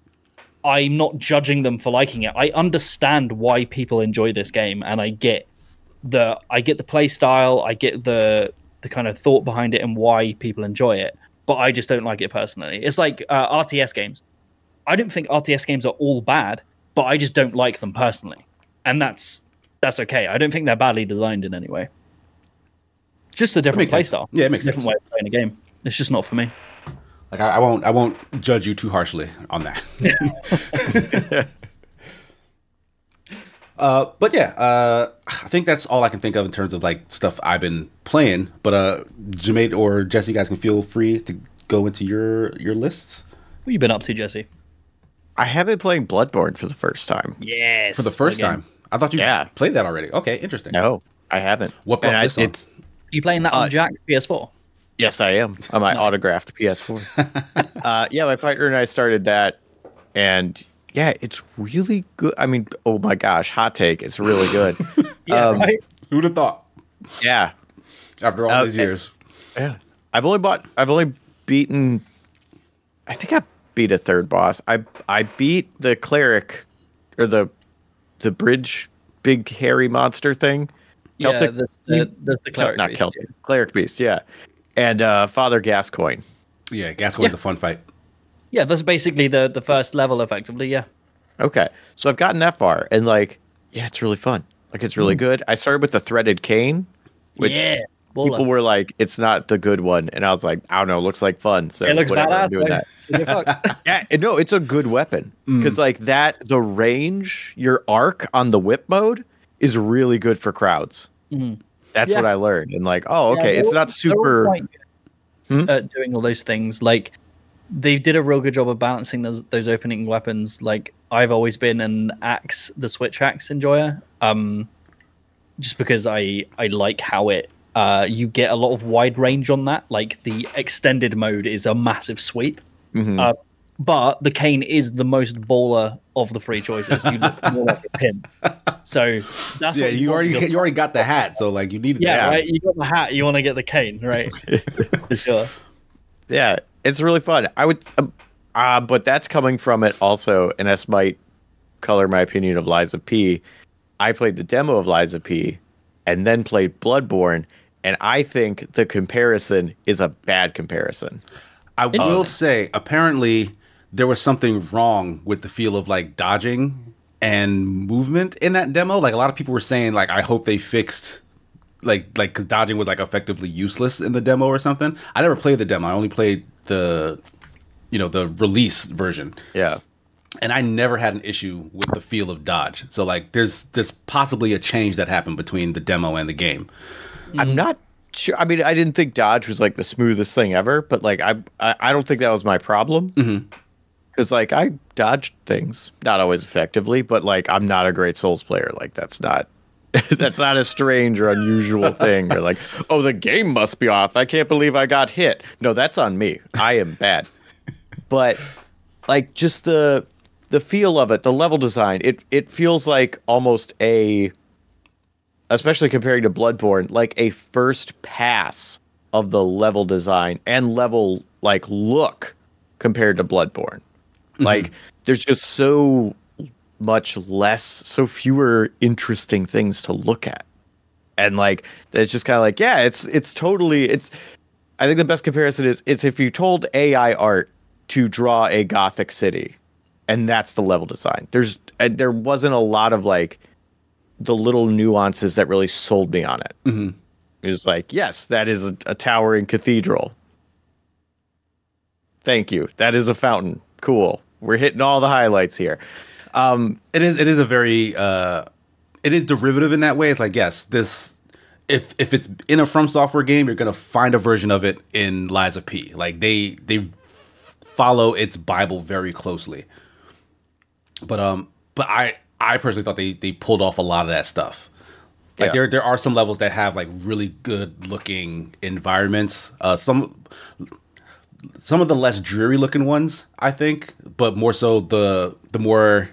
I'm not judging them for liking it. I understand why people enjoy this game, and I get the I get the play style, I get the the kind of thought behind it and why people enjoy it, but I just don't like it personally. It's like uh, R T S games. I don't think R T S games are all bad, but I just don't like them personally, and that's that's okay. I don't think they're badly designed in any way. It's just a different play style. Yeah, it makes different sense. way of playing a game. It's just not for me. Like I, I won't, I won't judge you too harshly on that. uh, but yeah, uh, I think that's all I can think of in terms of like stuff I've been playing. But uh, Jamaid or Jesse, you guys can feel free to go into your your lists. What have you been up to, Jesse? I have been playing Bloodborne for the first time. Yes, For the first again. time, I thought you Yeah. played that already. Okay, interesting. No, I haven't. What brought And I- this on? It's You playing that Uh, on Jack's P S four? Yes, I am on my autographed P S four. uh, yeah, my partner and I started that, and yeah, it's really good. I mean, oh my gosh, hot take, it's really good. Yeah, um, right. Who'd have thought? Yeah, After all Uh, these years, yeah. I've only bought. I've only beaten. I think I beat a third boss. I I beat the cleric, or the the bridge big hairy monster thing. Yeah, Celtic- that's the, that's the No, cleric. not beast, Celtic. Cleric beast, yeah. And uh, Father Gascoigne. yeah, Gascoigne's Yeah. a fun fight. Yeah, that's basically the, the first level, effectively. Yeah. Okay, so I've gotten that far, and like, yeah, it's really fun. Like, it's really good. I started with the threaded cane, which yeah. people were like, it's not the good one, and I was like, I don't know, looks like fun. So It looks whatever, I'm badass. doing though. that. What the fuck? Yeah, and no, it's a good weapon because like that, the range, your arc on the whip mode is really good for crowds. Mhm. That's Yeah. what I learned, and like, oh, Yeah, okay, they're it's all- not they're all super. quite good Hmm? at doing all those things. Like, they did a real good job of balancing those those opening weapons. Like, I've always been an axe, the switch axe enjoyer, um, just because I I like how it. Uh, you get a lot of wide range on that. Like, the extended mode is a massive sweep. Mhm. Uh, but the cane is the most baller of the three choices. You look more like a pin. So that's Yeah, what you want already with your- you already got the hat, so like you needed yeah, that. right. You got the hat. You want to get the cane, right? For sure. Yeah, it's really fun. I would, um, uh, but that's coming from it also, and this might color my opinion of Lies of P. I played the demo of Lies of P, and then played Bloodborne, and I think the comparison is a bad comparison. I will say, apparently, there was something wrong with the feel of like dodging and movement in that demo. Like a lot of people were saying, like, I hope they fixed, like, like because dodging was like effectively useless in the demo or something. I never played the demo. I only played the, you know, the release version, Yeah. and I never had an issue with the feel of dodge. So like, there's there's possibly a change that happened between the demo and the game. I'm not sure. I mean, I didn't think dodge was like the smoothest thing ever, but like I I, I don't think that was my problem. Mm-hmm. Because like I dodged things, not always effectively, but like I'm not a great Souls player. Like that's not that's not a strange or unusual thing. Or like, oh, the game must be off. I can't believe I got hit. No, that's on me. I am bad. But like just the the feel of it, the level design, it it feels like almost a, especially comparing to Bloodborne, like a first pass of the level design and level like look compared to Bloodborne. Mm-hmm. Like there's just so much less, so fewer interesting things to look at. And like it's just kind of like, yeah, it's it's totally it's I think the best comparison is it's if you told A I art to draw a Gothic city and that's the level design. There's there wasn't a lot of like the little nuances that really sold me on it. Mm-hmm. It was like, yes, that is a, a towering cathedral. Thank you. That is a fountain. Cool. We're hitting all the highlights here. Um, it is. It is a very. Uh, it is derivative in that way. It's like, yes, this. If if it's in a From Software game, you're gonna find a version of it in Lies of P. Like they they follow its Bible very closely. But um, but I I personally thought they they pulled off a lot of that stuff. Like yeah. there there are some levels that have like really good looking environments. Uh, some. Some of the less dreary looking ones, I think, but more so the the more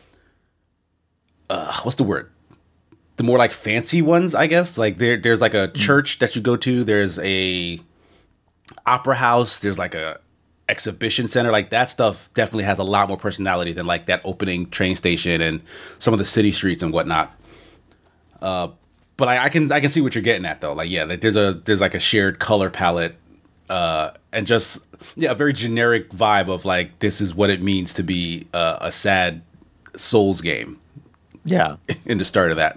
uh, what's the word? The more like fancy ones, I guess. Like there there's like a church that you go to. There's a opera house. There's like a exhibition center. Like that stuff definitely has a lot more personality than like that opening train station and some of the city streets and whatnot. Uh, but I, I can I can see what you're getting at though. Like yeah, there's a there's like a shared color palette. Uh, and just yeah, a very generic vibe of like this is what it means to be uh, a sad Souls game. Yeah, in the start of that.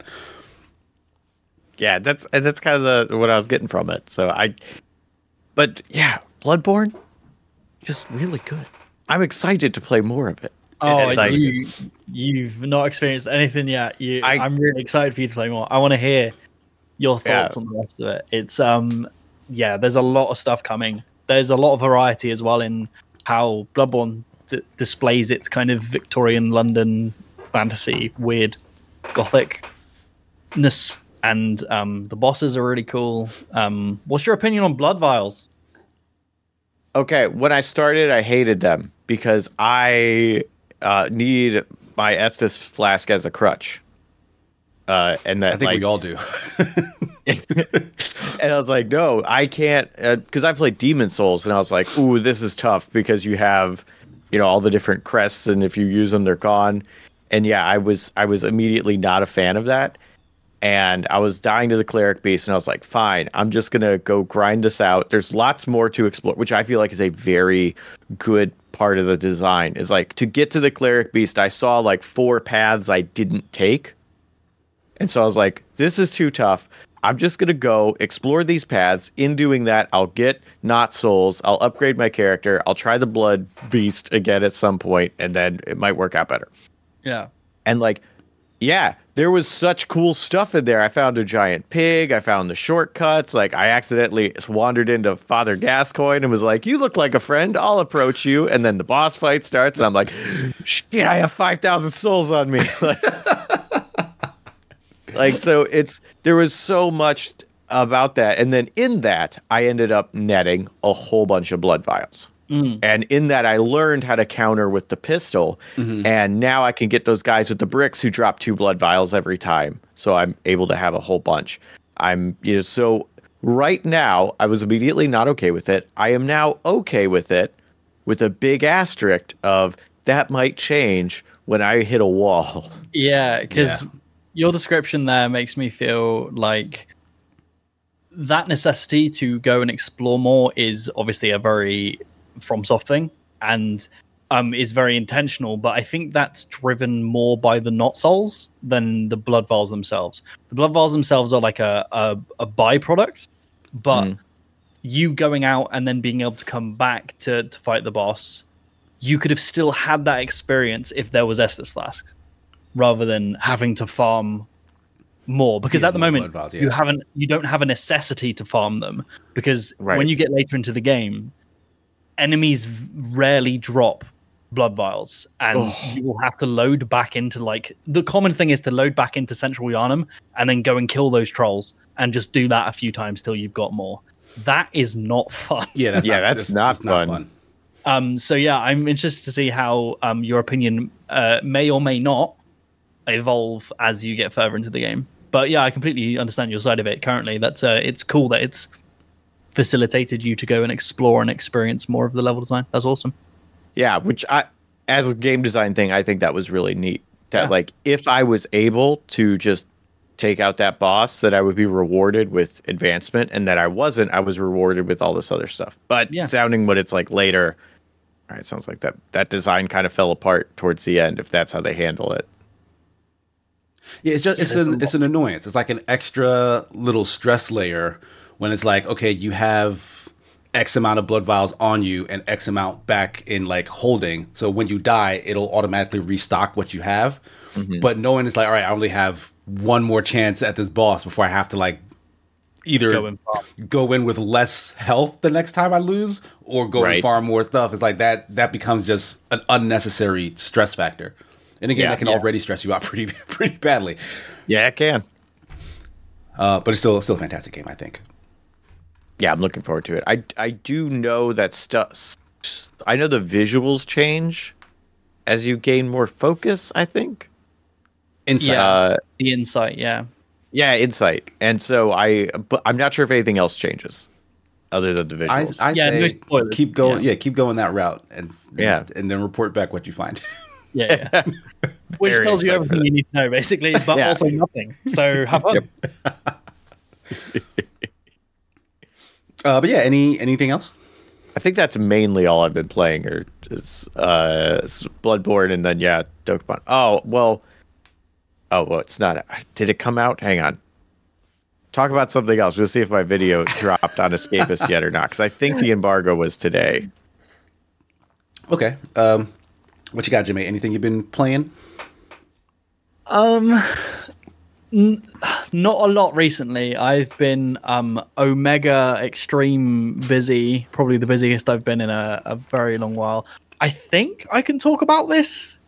Yeah, that's that's kind of the what I was getting from it. So I, but yeah, Bloodborne, just really good. I'm excited to play more of it. Oh, like, you you've not experienced anything yet. You, I, I'm really excited for you to play more. I want to hear your thoughts yeah. on the rest of it. It's um. Yeah, there's a lot of stuff coming. There's a lot of variety as well in how Bloodborne d- displays its kind of Victorian London fantasy, weird Gothic-ness, and um, the bosses are really cool. Um, what's your opinion on Blood Vials? Okay, when I started, I hated them because I uh, need my Estus flask as a crutch. Uh, and that, I think like, we all do. And I was like, no, I can't, because uh, I played Demon Souls, and I was like, ooh, this is tough because you have, you know, all the different crests, and if you use them, they're gone. And yeah, I was I was immediately not a fan of that, and I was dying to the cleric beast, and I was like, fine, I'm just gonna go grind this out. There's lots more to explore, which I feel like is a very good part of the design. Is like to get to the cleric beast, I saw like four paths I didn't take. And so I was like, this is too tough. I'm just going to go explore these paths. In doing that, I'll get not souls. I'll upgrade my character. I'll try the blood beast again at some point, and then it might work out better. Yeah. And like, yeah, there was such cool stuff in there. I found a giant pig. I found the shortcuts. Like, I accidentally wandered into Father Gascoigne and was like, you look like a friend. I'll approach you. And then the boss fight starts, and I'm like, shit, I have five thousand souls on me. Like, Like, so it's, there was so much about that. And then in that, I ended up netting a whole bunch of blood vials. Mm. And in that, I learned how to counter with the pistol. Mm-hmm. And now I can get those guys with the bricks who drop two blood vials every time. So I'm able to have a whole bunch. I'm, you know, so right now, I was immediately not okay with it. I am now okay with it with a big asterisk of that might change when I hit a wall. Yeah, because... Yeah. Your description there makes me feel like that necessity to go and explore more is obviously a very FromSoft thing and um, is very intentional, but I think that's driven more by the Not Souls than the Blood Vials themselves. The Blood Vials themselves are like a, a, a byproduct, but mm. you going out and then being able to come back to, to fight the boss, you could have still had that experience if there was Estus Flask, rather than having to farm more because Yeah, at the more moment blood vials, yeah. you haven't you don't have a necessity to farm them because Right. when you get later into the game, enemies v- rarely drop blood vials, and you will have to load back into like the common thing is to load back into Central Yharnam and then go and kill those trolls and just do that a few times till you've got more. That is not fun. Yeah, that's Yeah, not, that's that's, not that's fun. Um, so yeah, I'm interested to see how um, your opinion uh, may or may not evolve as you get further into the game. But yeah, I completely understand your side of it. Currently, that's uh, it's cool that it's facilitated you to go and explore and experience more of the level design. That's awesome. Yeah, which I, as a game design thing, I think that was really neat. That Yeah. like if I was able to just take out that boss, that I would be rewarded with advancement, and that I wasn't, I was rewarded with all this other stuff. But Yeah. sounding what it's like later, all right, sounds like that that design kind of fell apart towards the end. If that's how they handle it. Yeah, it's just it's there's a an lot. it's an annoyance. It's like an extra little stress layer when it's like, okay, you have X amount of blood vials on you and X amount back in like holding. So when you die, it'll automatically restock what you have. But knowing it's like, all right, I only have one more chance at this boss before I have to like either Go and farm. go in with less health the next time I lose or go and Right. farm more stuff. It's like that that becomes just an unnecessary stress factor. And again, Yeah, that can yeah. already stress you out pretty pretty badly. Yeah, it can. Uh, but it's still still a fantastic game, I think. Yeah, I'm looking forward to it. I I do know that stuff. I know the visuals change as you gain more focus. I think. Insight. Yeah. Uh, The insight, yeah. yeah, insight. And so I, but I'm not sure if anything else changes other than the I, visuals. I Yeah, no say spoilers. keep going. Yeah. Yeah. keep going that route, and Yeah. and then report back what you find. Yeah, yeah. Which Very tells you excited for everything you need to know, basically, but Yeah. also nothing. So have fun. uh, but yeah, any anything else? I think that's mainly all I've been playing, or is uh, is Bloodborne, and then yeah, Dokapon. Oh well, oh well, it's not. Did it come out? Hang on. Talk about something else. We'll see if my video dropped on Escapist yet or not, because I think the embargo was today. Okay. Um, what you got, Jimmy? Anything you've been playing? Um, n- not a lot recently. I've been um Omega Extreme busy, probably the busiest I've been in a, a very long while. I think I can talk about this.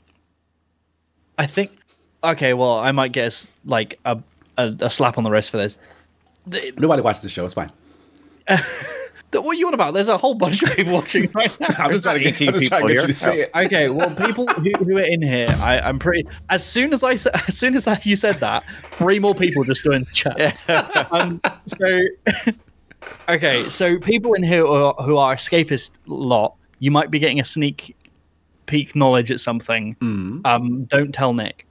I think. Okay, well, I might get a s like a, a a slap on the wrist for this. The- Nobody watches this show. It's fine. the- what are you on about? There's a whole bunch of people watching right now. I'm just trying to get, eighteen I'm just trying to people get you here. to say it. Okay, well, people who, who are in here, I, I'm pretty. As soon as I sa- as soon as that you said that, three more people just joined the chat. um, so, okay, so people in here who are, who are escapist lot, you might be getting a sneak peek knowledge at something. Um, don't tell Nick.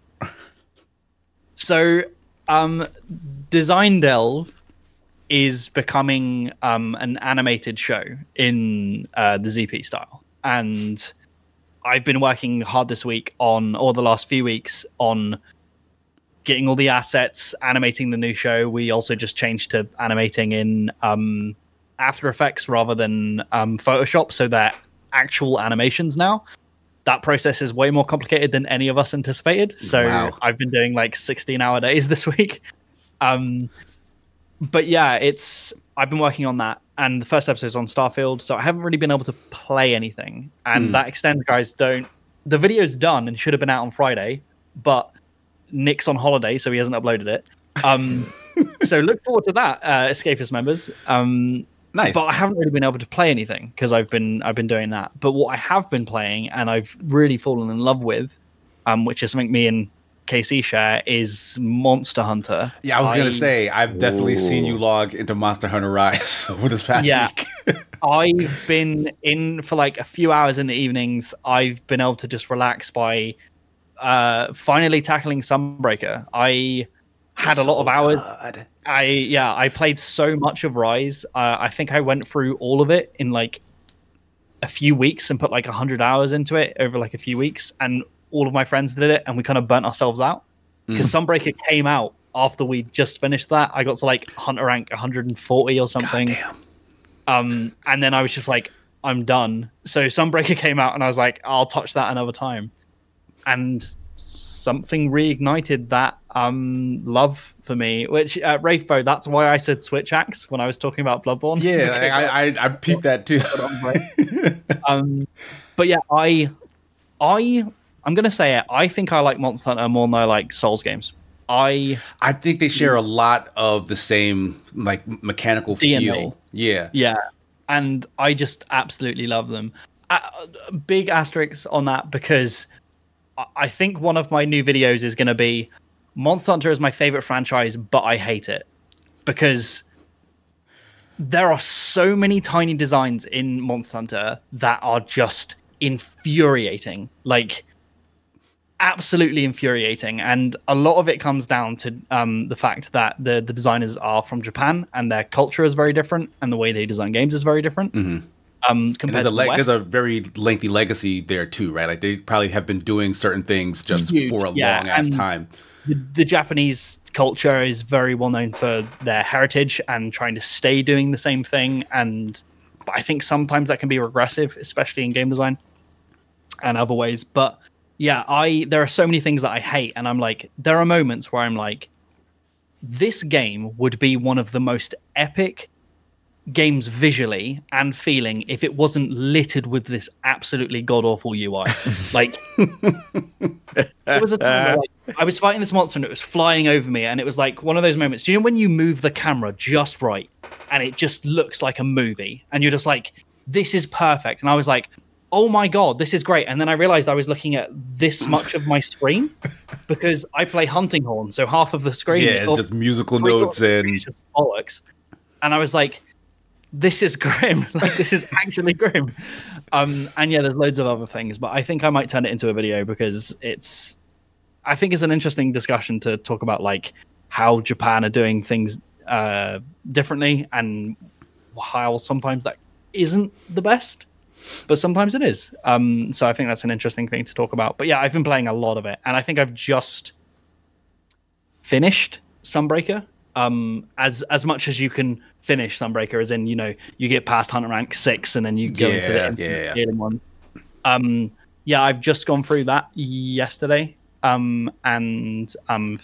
So, um, Design Delve is becoming um, an animated show in uh, the Z P style. And I've been working hard this week on, or the last few weeks, on getting all the assets, animating the new show. We also just changed to animating in um, After Effects rather than um, Photoshop, so they're actual animations now. That process is way more complicated than any of us anticipated. So Wow. I've been doing like sixteen hour days this week. Um, but yeah, it's I've been working on that, and the first episode is on Starfield, so I haven't really been able to play anything. And that extends, guys. Don't the video's done and should have been out on Friday, but Nick's on holiday, so he hasn't uploaded it. Um, so look forward to that, uh, Escapist members. Um, Nice. but I haven't really been able to play anything because I've been I've been doing that. But what I have been playing and I've really fallen in love with, um, which is something me and K C share, is Monster Hunter. Yeah, I was gonna I- say I've definitely seen you Ooh. log into Monster Hunter Rise over this past Yeah. week. I've been in for like a few hours in the evenings. I've been able to just relax by uh, finally tackling Sunbreaker. I had a lot of hours. God. I yeah, I played so much of Rise. Uh, I think I went through all of it in like a few weeks and put like a hundred hours into it over like a few weeks. And all of my friends did it, and we kind of burnt ourselves out because Sunbreaker came out after we just finished that. I got to like Hunter rank one hundred forty or something. Damn. Um, and then I was just like, I'm done. So Sunbreaker came out, and I was like, I'll touch that another time. And something reignited that um love for me. Which uh, Wraithbow, that's why I said Switch Axe when I was talking about Bloodborne. Yeah, I, I I peeped that too. um, but yeah, I I I'm gonna say it. I think I like Monster Hunter more than I like Souls games. I I think they share a lot of the same like mechanical D N A. feel. Yeah, yeah, and I just absolutely love them. Uh, big asterisks on that because I think one of my new videos is going to be Monster Hunter is my favorite franchise, but I hate it because there are so many tiny designs in Monster Hunter that are just infuriating, like absolutely infuriating. And a lot of it comes down to um, the fact that the, the designers are from Japan and their culture is very different and the way they design games is very different. Mm-hmm. Um, and there's a, le- there's a very lengthy legacy there too, right? Like they probably have been doing certain things just Huge, for a yeah. long ass time. The, the Japanese culture is very well known for their heritage and trying to stay doing the same thing. And but I think sometimes that can be regressive, especially in game design and other ways. But yeah, I there are so many things that I hate, and I'm like, there are moments where I'm like, this game would be one of the most epic games visually and feeling if it wasn't littered with this absolutely god-awful U I. Like, there was a time where, like, I was fighting this monster and it was flying over me, and it was like one of those moments. Do you know when you move the camera just right and it just looks like a movie and you're just like, this is perfect? And I was like, oh my god, this is great. And then I realized I was looking at this much of my screen because I play Hunting Horn, so half of the screen yeah, it's just musical notes and just bollocks. And I was like, this is grim. Like, this is actually grim. Um, and yeah, there's loads of other things, but I think I might turn it into a video because it's, I think it's an interesting discussion to talk about, like, how Japan are doing things uh, differently and how sometimes that isn't the best, but sometimes it is. Um, so I think that's an interesting thing to talk about. But yeah, I've been playing a lot of it, and I think I've just finished Sunbreaker. Um, as as much as you can finish Sunbreaker, as in, you know, you get past Hunter rank six and then you go yeah, into the yeah, yeah. one. Um, yeah, I've just gone through that yesterday. Um, and um,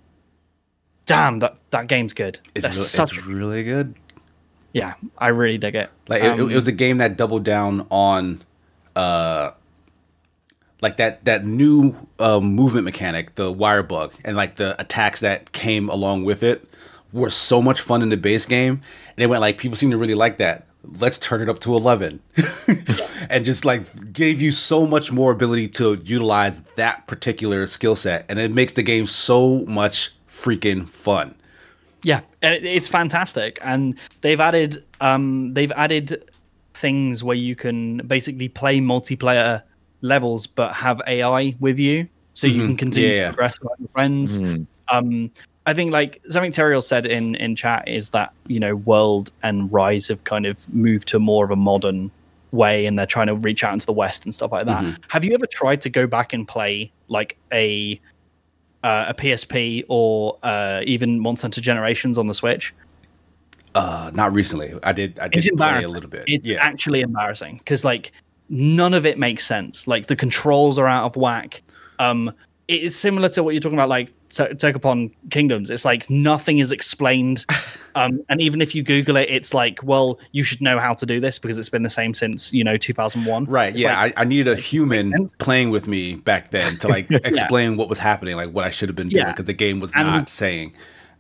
damn, that, that game's good. It's, really, such... it's really good. Yeah, I really dig it. Like um, it, it was a game that doubled down on, uh, like that that new uh, movement mechanic, the wire bug, and like the attacks that came along with it were so much fun in the base game. And they went like, people seem to really like that. Let's turn it up to eleven, and just like gave you so much more ability to utilize that particular skill set, and it makes the game so much freaking fun. Yeah, it's fantastic, and they've added um, they've added things where you can basically play multiplayer levels, but have A I with you, so you mm-hmm. can continue yeah, yeah. to progress with your friends. Mm. Um, I think like something Teriel said in, in chat is that, you know, World and Rise have kind of moved to more of a modern way, and they're trying to reach out into the West and stuff like that. Mm-hmm. Have you ever tried to go back and play like a uh, a P S P or uh, even Monster Hunter Generations on the Switch? Uh, not recently. I did. I did play a little bit. It's yeah. actually embarrassing because like none of it makes sense. Like the controls are out of whack. Um, it's similar to what you're talking about, like Tokapon Kingdoms. It's like nothing is explained. Um, and even if you Google it, it's like, well, you should know how to do this because it's been the same since, you know, two thousand one. Right. It's yeah. like, I, I needed a human playing with me back then to like explain yeah. what was happening, like what I should have been doing, because yeah. the game was and not saying.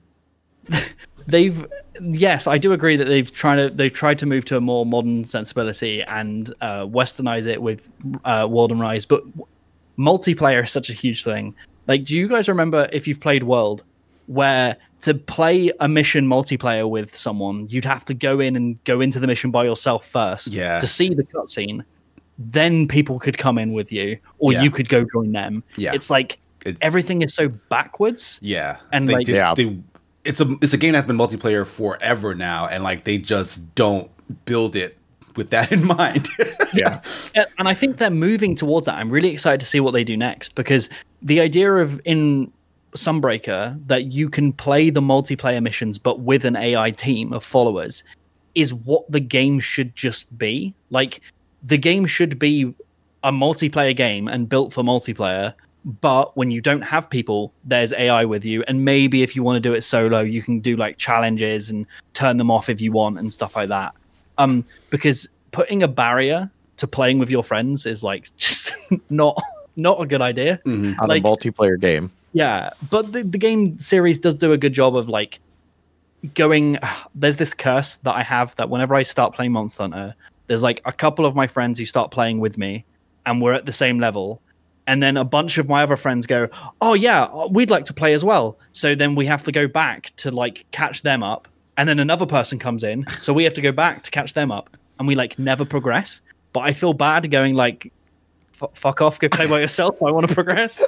They've, yes, I do agree that they've tried to they've tried to move to a more modern sensibility and uh, westernize it with uh, World and Rise, but multiplayer is such a huge thing. Like, do you guys remember, if you've played World, where to play a mission multiplayer with someone, you'd have to go in and go into the mission by yourself first yeah. to see the cutscene. Then people could come in with you, or yeah. you could go join them. Yeah. It's like it's, everything is so backwards. Yeah, and they like just, yeah. they, it's a it's a game that's been multiplayer forever now, and like they just don't build it with that in mind. yeah. And I think they're moving towards that. I'm really excited to see what they do next, because the idea of in Sunbreaker that you can play the multiplayer missions but with an A I team of followers is what the game should just be. Like, the game should be a multiplayer game and built for multiplayer But when you don't have people, there's A I with you. And maybe if you want to do it solo, you can do like challenges and turn them off if you want and stuff like that. Um, because putting a barrier to playing with your friends is like just not not a good idea. Mm-hmm. On like, a multiplayer game. Yeah, but the, the game series does do a good job of like going. There's this curse that I have that whenever I start playing Monster Hunter, there's like a couple of my friends who start playing with me, and we're at the same level. And then a bunch of my other friends go, oh, yeah, we'd like to play as well. So then we have to go back to like catch them up. And then another person comes in. So we have to go back to catch them up. And we like never progress. But I feel bad going like, F- fuck off, go play by yourself. I want to progress.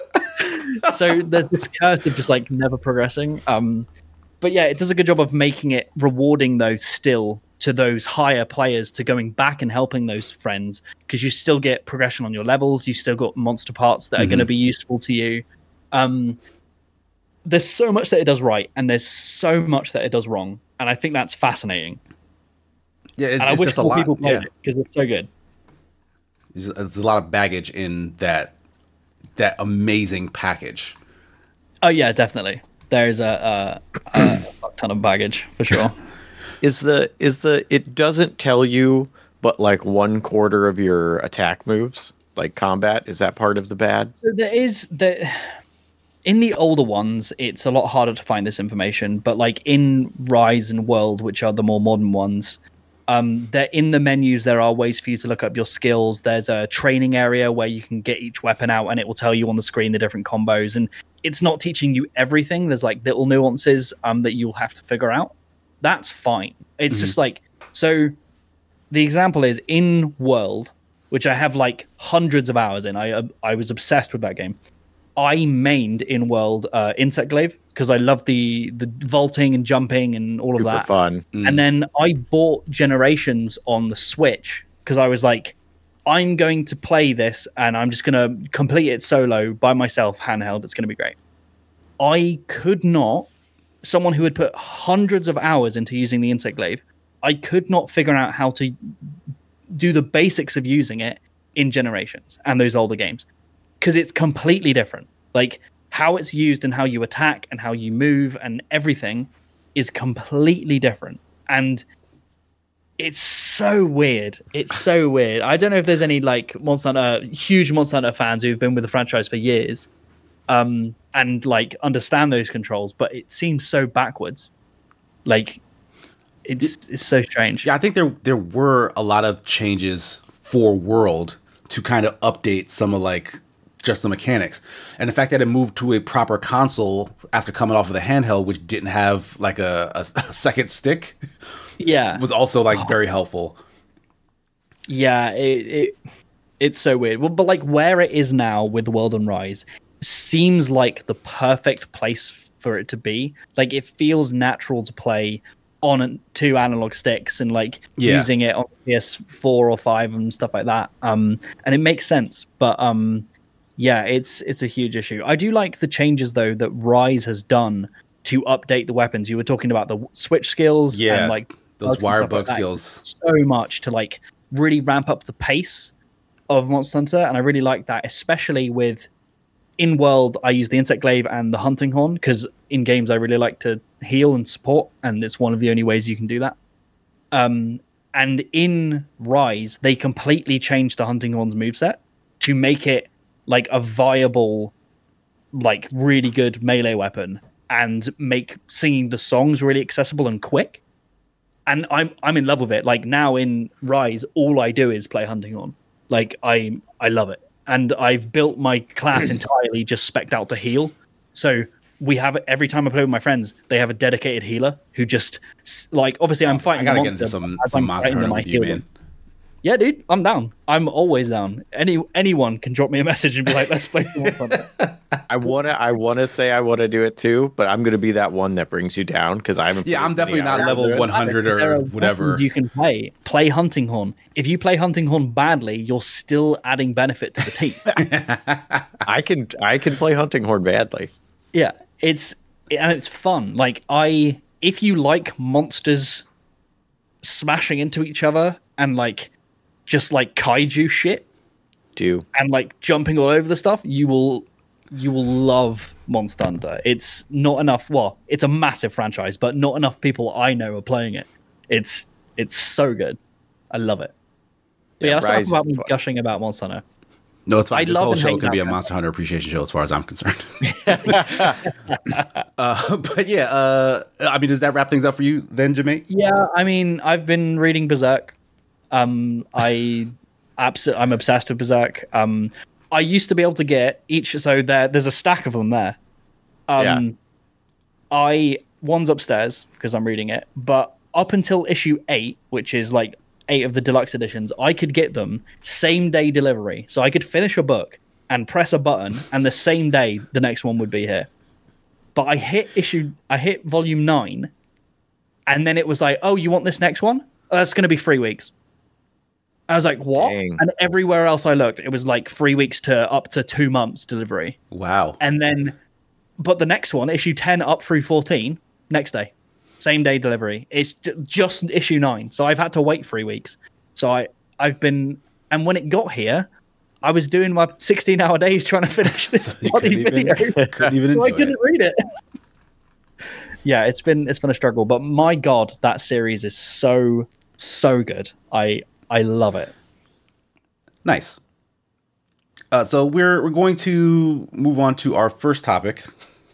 So there's this curse of just like never progressing. Um, but yeah, it does a good job of making it rewarding though still to those higher players to going back and helping those friends, because you still get progression on your levels. You still got monster parts that are mm-hmm. going to be useful to you. Um, there's so much that it does right, and there's so much that it does wrong, and I think that's fascinating. Yeah, it's, and I it's wish just a more lot. people played Yeah. it because it's so good. There's, there's a lot of baggage in that that amazing package. Oh yeah, definitely. There's a, a, a ton of baggage for sure. Is the is the it doesn't tell you, but like one quarter of your attack moves, like combat, is that part of the bad? So there is the in the older ones, it's a lot harder to find this information. But like in Rise and World, which are the more modern ones, um, they're in the menus. There are ways for you to look up your skills. There's a training area where you can get each weapon out, and it will tell you on the screen the different combos. And it's not teaching you everything. There's like little nuances um, that you'll have to figure out. That's fine. It's mm-hmm. just like, so the example is in World, which I have like hundreds of hours in. I I was obsessed with that game. I mained in World uh, Insect Glaive because I love the the vaulting and jumping and all of Super that. fun. Mm. And then I bought Generations on the Switch because I was like, I'm going to play this and I'm just going to complete it solo by myself, handheld. It's going to be great. I could not, someone who had put hundreds of hours into using the Insect Glaive, I could not figure out how to do the basics of using it in Generations and those older games. Because it's completely different. Like, how it's used and how you attack and how you move and everything is completely different. And it's so weird. It's so weird. I don't know if there's any, like, Monster Hunter, huge Monster Hunter fans who've been with the franchise for years um, and, like, understand those controls, but it seems so backwards. Like, it's it's so strange. Yeah, I think there there were a lot of changes for World to kind of update some of, like, just the mechanics. And the fact that it moved to a proper console after coming off of the handheld, which didn't have like a, a, a second stick, yeah, was also like oh. very helpful. Yeah, it, it it's so weird. Well, but like where it is now with World and Rise seems like the perfect place for it to be. Like it feels natural to play on two analog sticks and like yeah. using it on P S four or five and stuff like that. Um, and it makes sense, but um. Yeah, it's it's a huge issue. I do like the changes, though, that Rise has done to update the weapons. You were talking about the switch skills yeah, and like those wire bug like skills. So much to like really ramp up the pace of Monster Hunter, and I really like that, especially with in World. I use the Insect Glaive and the Hunting Horn because in games I really like to heal and support, and it's one of the only ways you can do that. Um, and in Rise, they completely changed the Hunting Horn's moveset to make it like a viable, like really good melee weapon and make singing the songs really accessible and quick. And I'm I'm in love with it. Like now in Rise, all I do is play Hunting Horn. Like I I love it. And I've built my class entirely just spec'd out to heal. So we have every time I play with my friends, they have a dedicated healer who just like obviously I'm fighting. I gotta monster, get into some, some Monster Hunter with you, man. Them. Yeah, dude, I'm down. I'm always down. Any anyone can drop me a message and be like, "Let's play some Monster Hunter." I wanna, I wanna say I wanna do it too, but I'm gonna be that one that brings you down because I'm. Yeah, I'm definitely not level one hundred or whatever. You can play play Hunting Horn. If you play Hunting Horn badly, you're still adding benefit to the team. I can, I can play Hunting Horn badly. Yeah, it's and it's fun. Like I, if you like monsters smashing into each other and like. Just like kaiju shit, do and like jumping all over the stuff, you will you will love Monster Hunter. It's not enough. Well, it's a massive franchise, but not enough people I know are playing it. It's it's so good. I love it. But yeah, Yeah, that's enough Rise about me is fun. gushing about Monster Hunter. No, it's fine. I This love whole and show hate can be a that Monster Hunter appreciation show, as far as I'm concerned. uh, but yeah, uh, I mean, does that wrap things up for you then, Jermaine? Yeah, I mean, I've been reading Berserk. Um, I abs- I'm obsessed with Berserk. Um, I used to be able to get each. So there, there's a stack of them there. Um, Yeah. I one's upstairs because I'm reading it, but up until issue eight, which is like eight of the deluxe editions, I could get them same day delivery. So I could finish a book and press a button, and the same day the next one would be here. But I hit issue, I hit volume nine, and then it was like, "Oh, you want this next one? Oh, that's going to be three weeks." I was like, "What?" Dang. And everywhere else I looked, it was like three weeks to up to two months delivery. Wow. And then, but the next one, issue ten up through fourteen, next day, same day delivery. It's j- just issue nine, so I've had to wait three weeks. So I, I've been, and when it got here, I was doing my sixteen-hour days trying to finish this You bloody couldn't even- video. couldn't even So I enjoy couldn't it. read it. Yeah, it's been it's been a struggle, but my god, that series is so so good. I I love it. Nice. Uh, so we're we're going to move on to our first topic.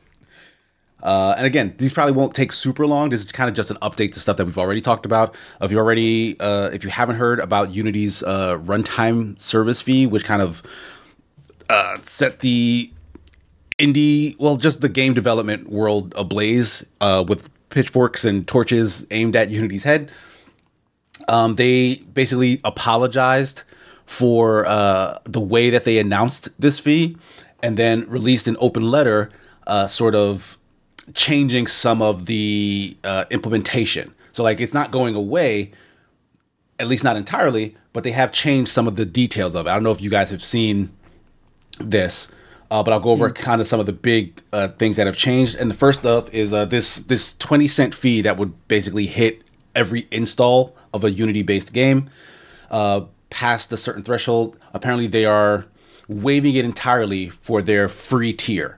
Uh, and again, these probably won't take super long. This is kind of just an update to stuff that we've already talked about. If you already, uh, if you haven't heard about Unity's uh, runtime service fee, which kind of uh, set the indie, well, just the game development world ablaze uh, with pitchforks and torches aimed at Unity's head. Um, they basically apologized for uh, the way that they announced this fee, and then released an open letter, uh, sort of changing some of the uh, implementation. So, like, it's not going away, at least not entirely, but they have changed some of the details of it. I don't know if you guys have seen this, uh, but I'll go over kind of some of the big uh, things that have changed. And the first up is uh, this this twenty cent fee that would basically hit every install of a Unity-based game uh, past a certain threshold. Apparently, they are waiving it entirely for their free tier.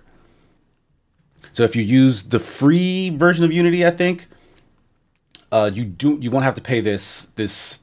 So if you use the free version of Unity, I think uh, you do you won't have to pay this this.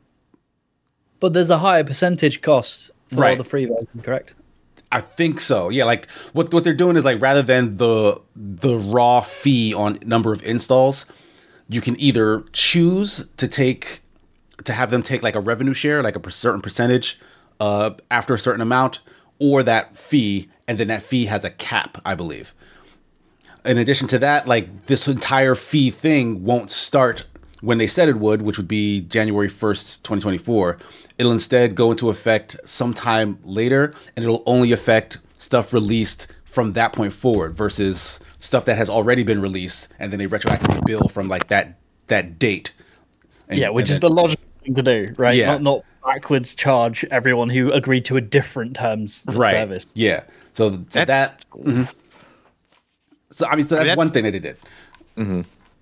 But there's a higher percentage cost for Right. the free version, correct? I think so. Yeah, like what what they're doing is, like, rather than the the raw fee on number of installs, you can either choose to take to have them take like a revenue share, like a per- certain percentage uh, after a certain amount, or that fee, and then that fee has a cap, I believe. In addition to that, like, this entire fee thing won't start when they said it would, which would be January first, twenty twenty-four. It'll instead go into effect sometime later, and it'll only affect stuff released from that point forward versus stuff that has already been released, and then they retroactively bill from like that that date. And, Yeah, which and is then- the logical thing to do, right? Yeah. Not not backwards charge everyone who agreed to a different terms of right. service. Yeah. So, so That's that. cool. mhm. So I mean, so that's, that's- one thing that they did.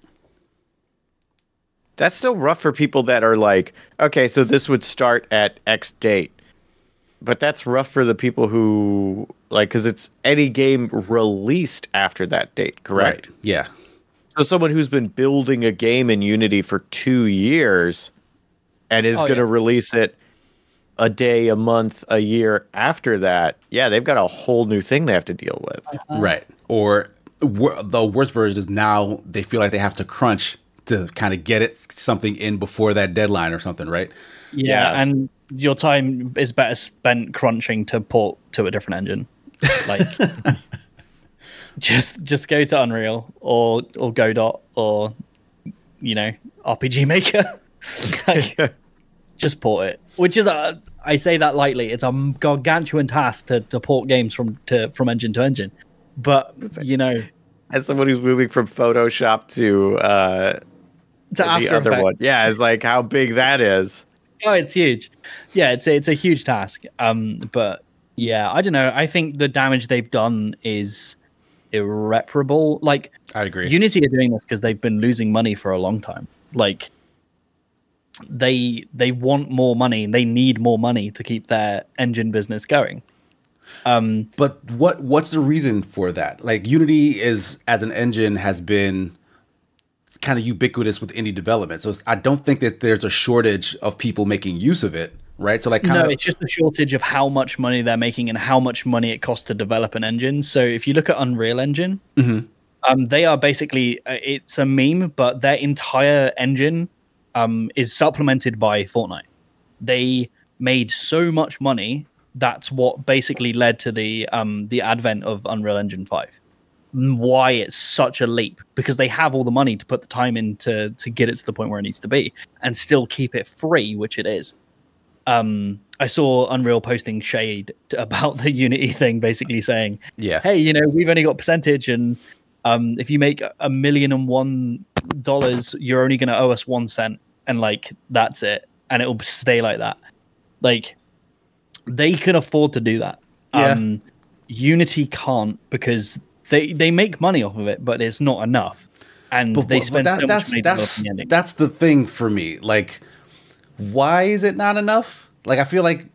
That's still rough for people that are like, okay, so this would start at X date. But that's rough for the people who, like, because it's any game released after that date, correct? Right. Yeah. So someone who's been building a game in Unity for two years and is Oh, going to yeah. release it a day, a month, a year after that, yeah, they've got a whole new thing they have to deal with. Right. Or wor- the worst version is now they feel like they have to crunch to kind of get it something in before that deadline or something, right? Yeah, Yeah. and your time is better spent crunching to port to a different engine. Like, just just go to Unreal or or Godot or you know R P G Maker. Like, just port it. Which is a, I say that lightly. It's a gargantuan task to, to port games from to from engine to engine. But you know, As someone who's moving from Photoshop to uh, to the After other Effects. one, yeah, it's like how big that is. Oh, it's huge. Yeah, it's a, it's a huge task. Um, but yeah, I don't know. I think the damage they've done is irreparable. Like, I agree. Unity are doing this because they've been losing money for a long time. Like, they they want more money. They need more money to keep their engine business going. Um, but what what's the reason for that? Like Unity is as an engine has been kind of ubiquitous with indie development. So it's, I don't think that there's a shortage of people making use of it, right? So like kind no, of it's just a shortage of how much money they're making and how much money it costs to develop an engine. So if you look at Unreal Engine, mm-hmm. um, they are basically uh, it's a meme, but their entire engine um, is supplemented by Fortnite. They made so much money. That's what basically led to the um, the advent of Unreal Engine five. Why it's such a leap, because they have all the money to put the time in to, to get it to the point where it needs to be and still keep it free, which it is. Um, I saw Unreal posting shade about the Unity thing, basically saying, yeah, hey, you know, we've only got percentage, and um, if you make a million and one dollars, you're only going to owe us one cent, and like that's it, and it will stay like that. Like they can afford to do that. Yeah. Um, Unity can't, because they they make money off of it, but it's not enough, and but, they but spend that, so that's, much money that's, developing ending. That's the thing for me. Like, why is it not enough? Like, I feel like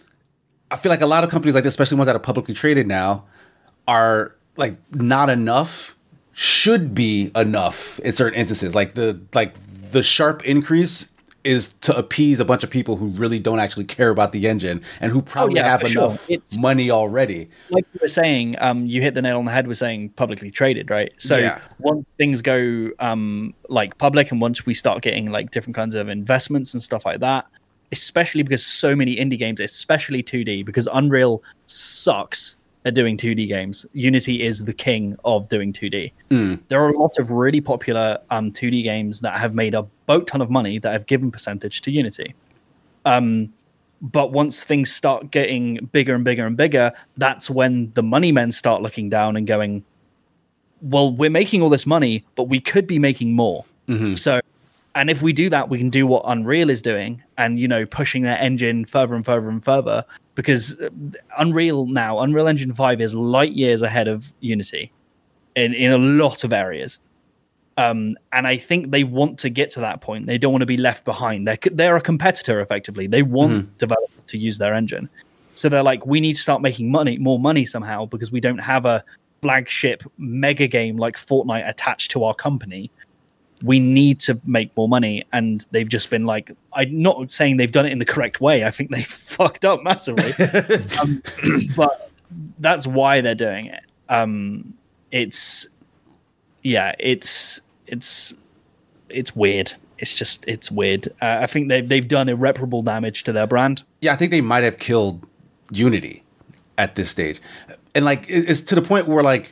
I feel like a lot of companies like this, especially ones that are publicly traded now, are like not enough. Should be enough in certain instances. Like the like the sharp increase is to appease a bunch of people who really don't actually care about the engine and who probably oh, yeah, have enough sure. money already. Like you were saying, um, you hit the nail on the head with saying publicly traded, right? So yeah. once things go um, like public, and once we start getting like different kinds of investments and stuff like that, especially because so many indie games, especially two D, because Unreal sucks at doing two D games. Unity is the king of doing two D. Mm. There are a lot of really popular um, two D games that have made a boat ton of money that have given percentage to Unity. Um, but once things start getting bigger and bigger and bigger, that's when the money men start looking down and going, well, we're making all this money, but we could be making more. Mm-hmm. So, and if we do that, we can do what Unreal is doing and, you know, pushing their engine further and further and further, because Unreal now, Unreal Engine five is light years ahead of Unity in, in a lot of areas. Um, and I think they want to get to that point. They don't want to be left behind. They're, they're a competitor, effectively. They want mm-hmm. developers to use their engine. So they're like, we need to start making money, more money somehow, because we don't have a flagship mega game like Fortnite attached to our company. We need to make more money, and they've just been like, I'm not saying they've done it in the correct way. I think they fucked up massively, um, but that's why they're doing it. Um, it's, yeah, it's it's it's weird. It's just it's weird. Uh, I think they've they've done irreparable damage to their brand. Yeah, I think they might have killed Unity at this stage, and like it's to the point where like.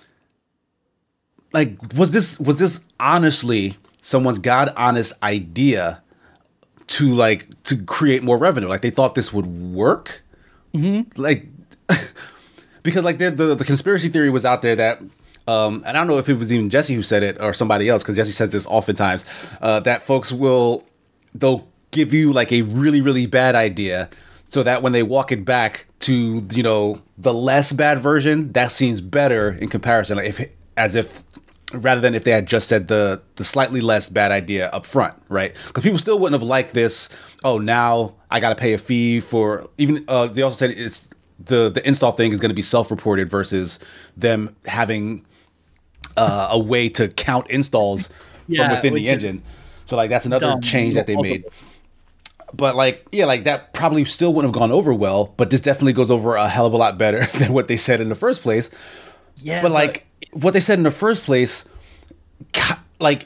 Like, was this was this honestly someone's god honest idea to like to create more revenue? Like they thought this would work, Mm-hmm. like because like the, the the conspiracy theory was out there that, um, and I don't know if it was even Jesse who said it or somebody else, because Jesse says this oftentimes, uh, that folks will they'll give you like a really really bad idea, so that when they walk it back to, you know, the less bad version, that seems better in comparison. Like if as if. Rather than if they had just said the the slightly less bad idea up front, right? Because people still wouldn't have liked this. Oh, now I got to pay a fee for even. Uh, they also said it's the the install thing is going to be self-reported versus them having uh, a way to count installs Yeah, from within which the is engine. So like that's another dumb. change that they Not made. But like, yeah, like that probably still wouldn't have gone over well. But this definitely goes over a hell of a lot better than what they said in the first place. Yeah, But like what they said in the first place, like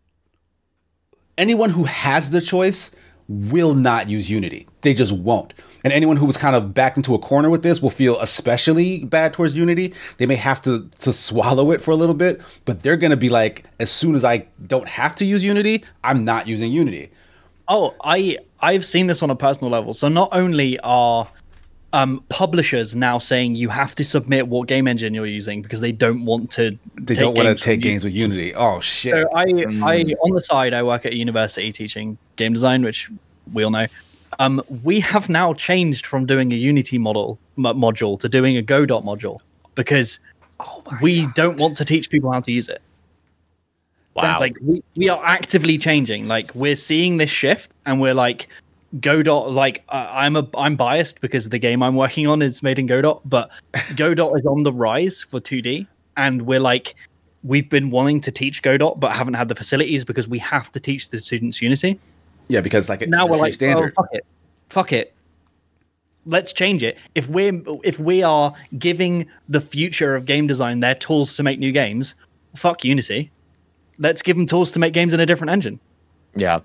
anyone who has the choice will not use Unity. They just won't. And anyone who was kind of backed into a corner with this will feel especially bad towards Unity. They may have to to swallow it for a little bit, but they're going to be like, as soon as I don't have to use Unity, I'm not using Unity. Oh, I I've seen this on a personal level. So not only are um, publishers now saying you have to submit what game engine you're using because they don't want to. They take don't want to games take from you. games with Unity. Oh shit! So I, I on the side, I work at a university teaching game design, which we all know. Um, we have now changed from doing a Unity model mo- module to doing a Godot module because Oh my we God. don't want to teach people how to use it. Wow. Like we, we are actively changing. Like we're seeing this shift, and we're like Godot, like uh, I'm a I'm biased because the game I'm working on is made in Godot, but Godot is on the rise for two D, and we're like we've been wanting to teach Godot but haven't had the facilities because we have to teach the students Unity. Yeah, because like now we're like, standard. Oh, fuck it, fuck it. Let's change it. If we're if we are giving the future of game design their tools to make new games, fuck Unity. Let's give them tools to make games in a different engine. Yeah.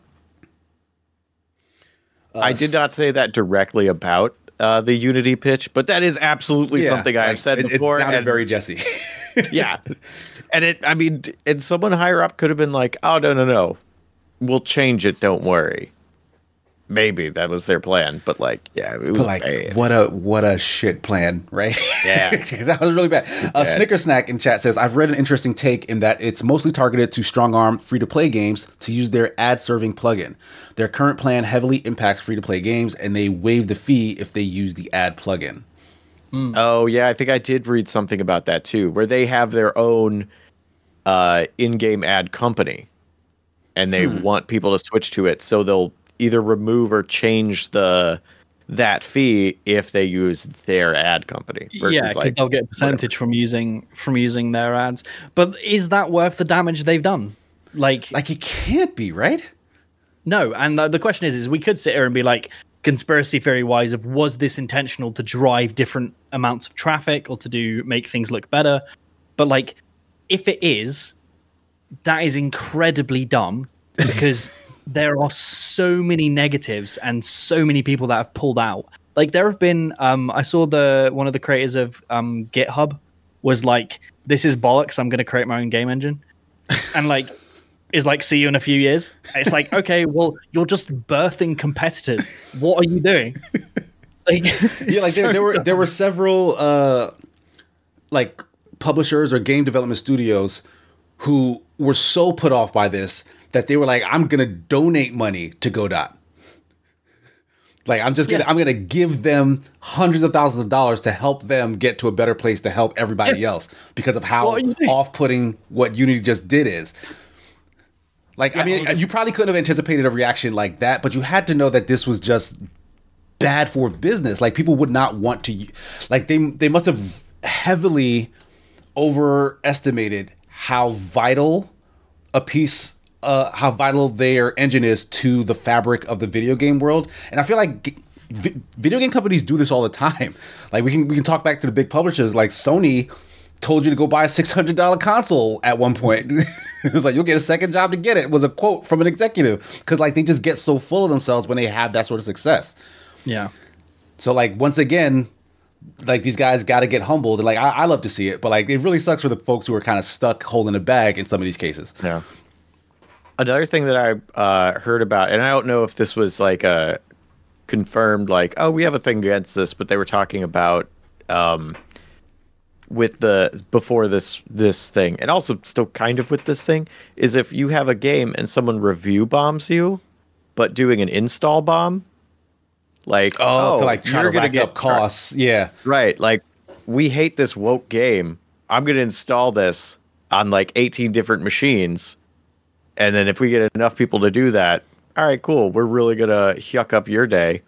Uh, I did not say that directly about uh, the Unity pitch, but that is absolutely yeah, something I like, have said it, before. It sounded and, very Jesse. yeah. And it, I mean, and someone higher up could have been like, oh, no, no, no. We'll change it. Don't worry. Maybe that was their plan, but like, yeah, it was but like, bad. what a what a shit plan, right? Yeah, that was really bad. Uh, Snicker Snack in chat says, "I've read an interesting take in that it's mostly targeted to strong arm free to play games to use their ad serving plugin. Their current plan heavily impacts free to play games, and they waive the fee if they use the ad plugin." Mm. Oh yeah, I think I did read something about that too, where they have their own uh, in-game ad company, and they hmm. want people to switch to it, so they'll either remove or change the that fee if they use their ad company. Yeah, because like, they'll get a percentage whatever. from using from using their ads. But is that worth the damage they've done? Like, like it can't be, right? No, and the, the question is, is we could sit here and be like, conspiracy theory wise, of was this intentional to drive different amounts of traffic or to do make things look better? But like, if it is, that is incredibly dumb because there are so many negatives and so many people that have pulled out. Like there have been, um, I saw the one of the creators of um, GitHub was like, "This is bollocks. I'm going to create my own game engine," and like, is like, "See you in a few years." It's like, okay, well, you're just birthing competitors. What are you doing? Like, yeah, like there, so there were dumb. there were several uh, like publishers or game development studios who were so put off by this that they were like, I'm gonna donate money to Godot. Like I'm just gonna yeah. I'm gonna give them hundreds of thousands of dollars to help them get to a better place to help everybody yeah. else because of how off-putting what Unity just did is. Like yeah, I mean, you probably couldn't have anticipated a reaction like that, but you had to know that this was just bad for business. Like people would not want to, like they they must have heavily overestimated how vital a piece. Uh, how vital their engine is to the fabric of the video game world, and I feel like vi- video game companies do this all the time. Like we can we can talk back to the big publishers. Like Sony told you to go buy a six hundred dollar console at one point. It was like you'll get a second job to get it. It was a quote from an executive because like they just get so full of themselves when they have that sort of success. Yeah. So like once again, like these guys got to get humbled. And like I-, I love to see it, but like it really sucks for the folks who are kind of stuck holding a bag in some of these cases. Yeah. Another thing that I uh, heard about, and I don't know if this was like a confirmed, like, oh, we have a thing against this, but they were talking about um, with the before this this thing, and also still kind of with this thing, is if you have a game and someone review bombs you, but doing an install bomb, like oh, oh to like try to rack up costs, yeah, right. Like we hate this woke game. I'm gonna install this on like eighteen different machines. And then if we get enough people to do that, all right, cool. We're really going to yuck up your day.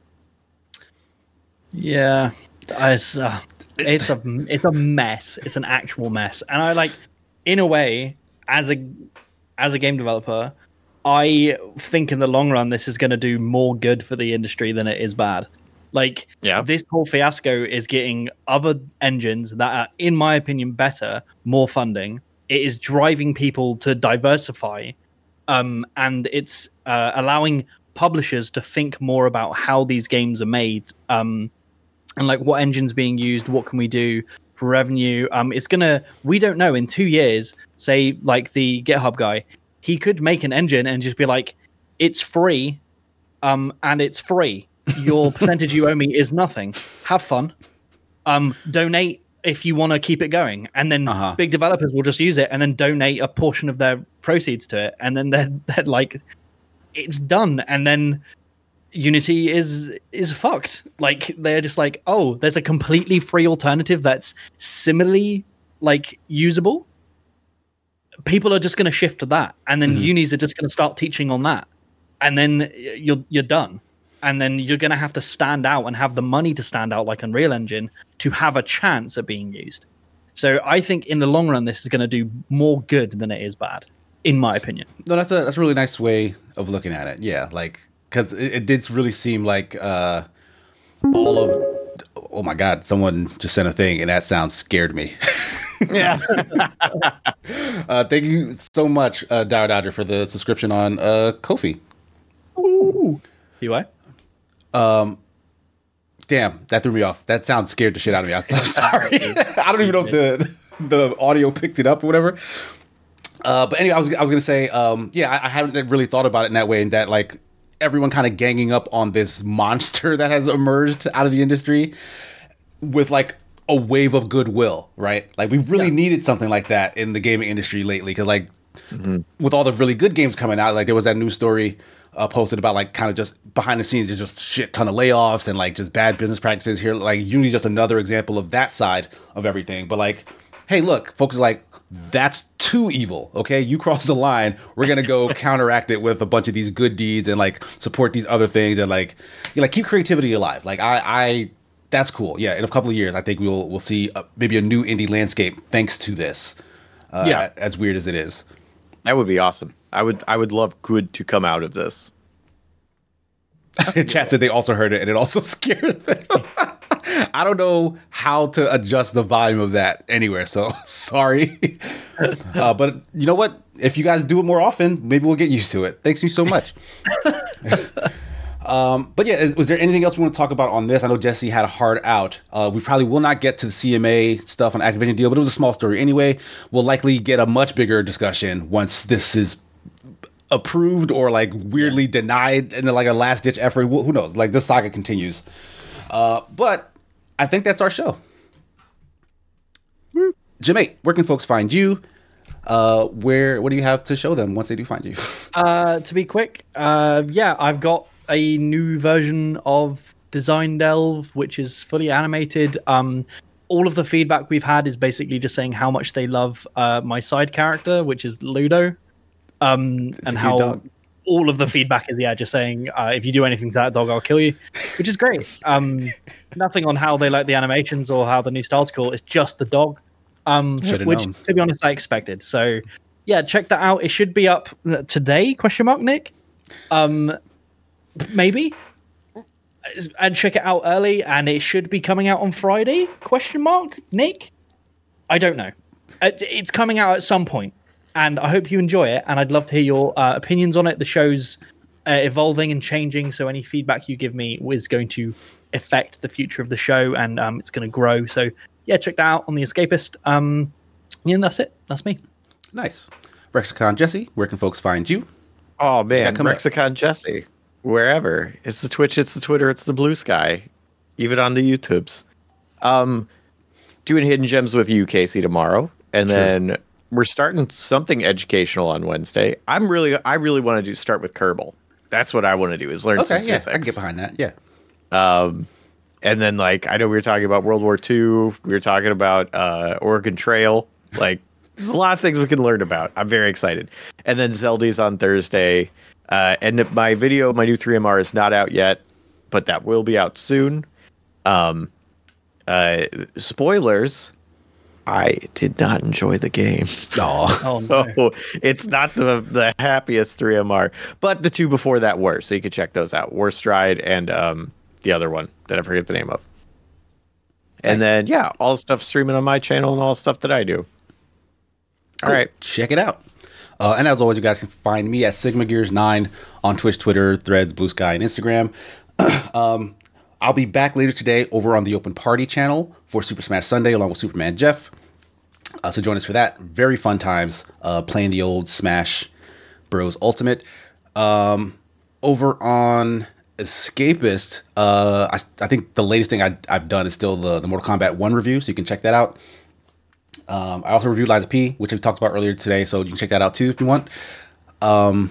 Yeah. It's, uh, it's a it's a mess. It's an actual mess. And I like, in a way, as a as a game developer, I think in the long run, this is going to do more good for the industry than it is bad. Like, yeah. this whole fiasco is getting other engines that are, in my opinion, better, more funding. It is driving people to diversify, um, and it's uh, allowing publishers to think more about how these games are made, um, and like what engine's being used, what can we do for revenue. Um, it's gonna, we don't know, in two years, say like the GitHub guy, he could make an engine and just be like, it's free, um, and it's free. Your percentage you owe me is nothing. Have fun. Um, donate if you want to keep it going, and then uh-huh. big developers will just use it and then donate a portion of their proceeds to it, and then they're, they're like, it's done. And then Unity is is fucked. Like they're just like, oh, there's a completely free alternative that's similarly like usable. People are just going to shift to that, and then mm-hmm. unis are just going to start teaching on that, and then you're you're done. and then you're going to have to stand out and have the money to stand out like Unreal Engine to have a chance at being used. So I think in the long run, this is going to do more good than it is bad, in my opinion. No, that's a that's a really nice way of looking at it. Yeah, like because it, it did really seem like uh, all of. Oh my God! Someone just sent a thing, and that sound scared me. Yeah. uh, thank you so much, uh, Dire Dodger, for the subscription on uh, Ko-fi. Ooh. You what? Um, damn, that threw me off. That sound scared the shit out of me. I'm so sorry. I don't even know if the the audio picked it up or whatever. Uh, but anyway, I was I was gonna say, um, yeah, I, I haven't really thought about it in that way, in that like everyone kind of ganging up on this monster that has emerged out of the industry with like a wave of goodwill, right? Like we've really yeah. needed something like that in the gaming industry lately, because like mm-hmm. with all the really good games coming out, like there was that news story uh, posted about like kind of just behind the scenes, there's just shit ton of layoffs and like just bad business practices here. Like Unity's just another example of that side of everything. But like, hey, look, folks are like, that's too evil. Okay, you crossed the line. We're gonna go counteract it with a bunch of these good deeds and like support these other things and like you know, like keep creativity alive. Like I, I, that's cool. Yeah, in a couple of years, I think we'll we'll see a, maybe a new indie landscape thanks to this. Uh, yeah, as weird as it is. That would be awesome. I would I would love good to come out of this. Chat said they also heard it and it also scared them. I don't know how to adjust the volume of that anywhere, so sorry. Uh, but you know what? If you guys do it more often, maybe we'll get used to it. Thanks you so much. um, but yeah, is, was there anything else we want to talk about on this? I know Jesse had a hard out. Uh, we probably will not get to the C M A stuff on Activision deal, but it was a small story anyway. We'll likely get a much bigger discussion once this is approved or like weirdly denied in like a last ditch effort. Who knows? Like this saga continues. Uh, but I think that's our show. Jimmy, where can folks find you? Uh, where what do you have to show them once they do find you? Uh, to be quick, uh, yeah, I've got a new version of Design Delve, which is fully animated. Um, all of the feedback we've had is basically just saying how much they love uh, my side character, which is Ludo, um, and how dog. all of the feedback is yeah, just saying uh, if you do anything to that dog, I'll kill you, which is great. Um, nothing on how they like the animations or how the new style's cool. It's just the dog. Um, which, known. to be honest, I expected. So, yeah, check that out. It should be up today? Question mark, Nick. Um, maybe. And check it out early, and it should be coming out on Friday? Question mark, Nick. I don't know. It's coming out at some point, and I hope you enjoy it. And I'd love to hear your uh, opinions on it. The show's uh, evolving and changing, so any feedback you give me is going to affect the future of the show, and um, it's going to grow. So. Yeah, check that out on The Escapist. Um, yeah, and that's it. That's me. Nice. Rexicon Jesse, where can folks find you? Oh, man. Rexicon Jesse. Wherever. It's the Twitch, it's the Twitter, it's the Blue Sky. Even on the YouTubes. Um, doing Hidden Gems with you, Casey, tomorrow. And True. Then we're starting something educational on Wednesday. I'm really, I really want to do start with Kerbal. That's what I want to do, is learn okay, some yeah, physics. I can get behind that, yeah. Um... And then, like, I know we were talking about World War Two. We were talking about uh, Oregon Trail. Like, there's a lot of things we can learn about. I'm very excited. And then Zelda's on Thursday. Uh, and my video, my new three M R is not out yet, but that will be out soon. Um, uh, spoilers. I did not enjoy the game. Aww. Oh, no. So it's not the the happiest three M R. But the two before that were. So you can check those out. Warstride and... Um, the other one that I forget the name of. And nice. Then, yeah, all the stuff streaming on my channel and all the stuff that I do. All cool. right. Check it out. Uh, and as always, you guys can find me at Sigma Gears nine on Twitch, Twitter, Threads, Blue Sky, and Instagram. um, I'll be back later today over on the Open Party channel for Super Smash Sunday along with Superman Jeff. Uh, so join us for that. Very fun times uh, playing the old Smash Bros. Ultimate. Um, over on... Escapist, uh, I, I think the latest thing I, I've done is still the, the Mortal Kombat one review, so you can check that out. Um, I also reviewed Liza P, which we talked about earlier today, so you can check that out too if you want. Um,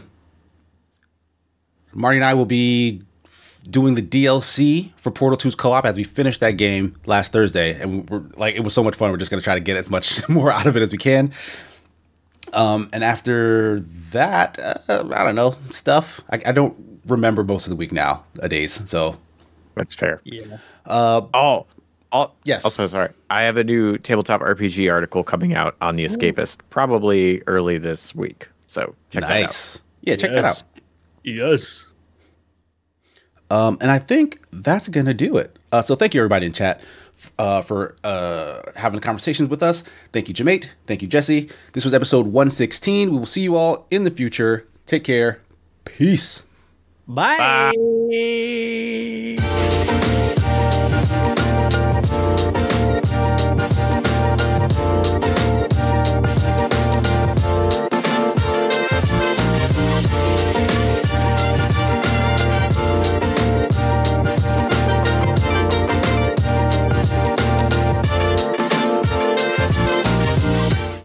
Marty and I will be f- doing the D L C for Portal two's co-op as we finished that game last Thursday, and we're like, it was so much fun. We're just going to try to get as much more out of it as we can. Um, and after that, uh, I don't know, stuff. I, I don't remember most of the week nowadays. So That's fair. Yeah. uh, Oh, oh Yes. Also, sorry, I have a new tabletop R P G article coming out on The Escapist, probably early this week. So check nice. Yeah, check that out. Yes. Um, and I think that's going to do it. Uh, so thank you, everybody in chat, uh, for uh, having conversations with us. Thank you, Jamate. Thank you, Jesse. This was episode one sixteen. We will see you all in the future. Take care. Peace. Bye. Bye.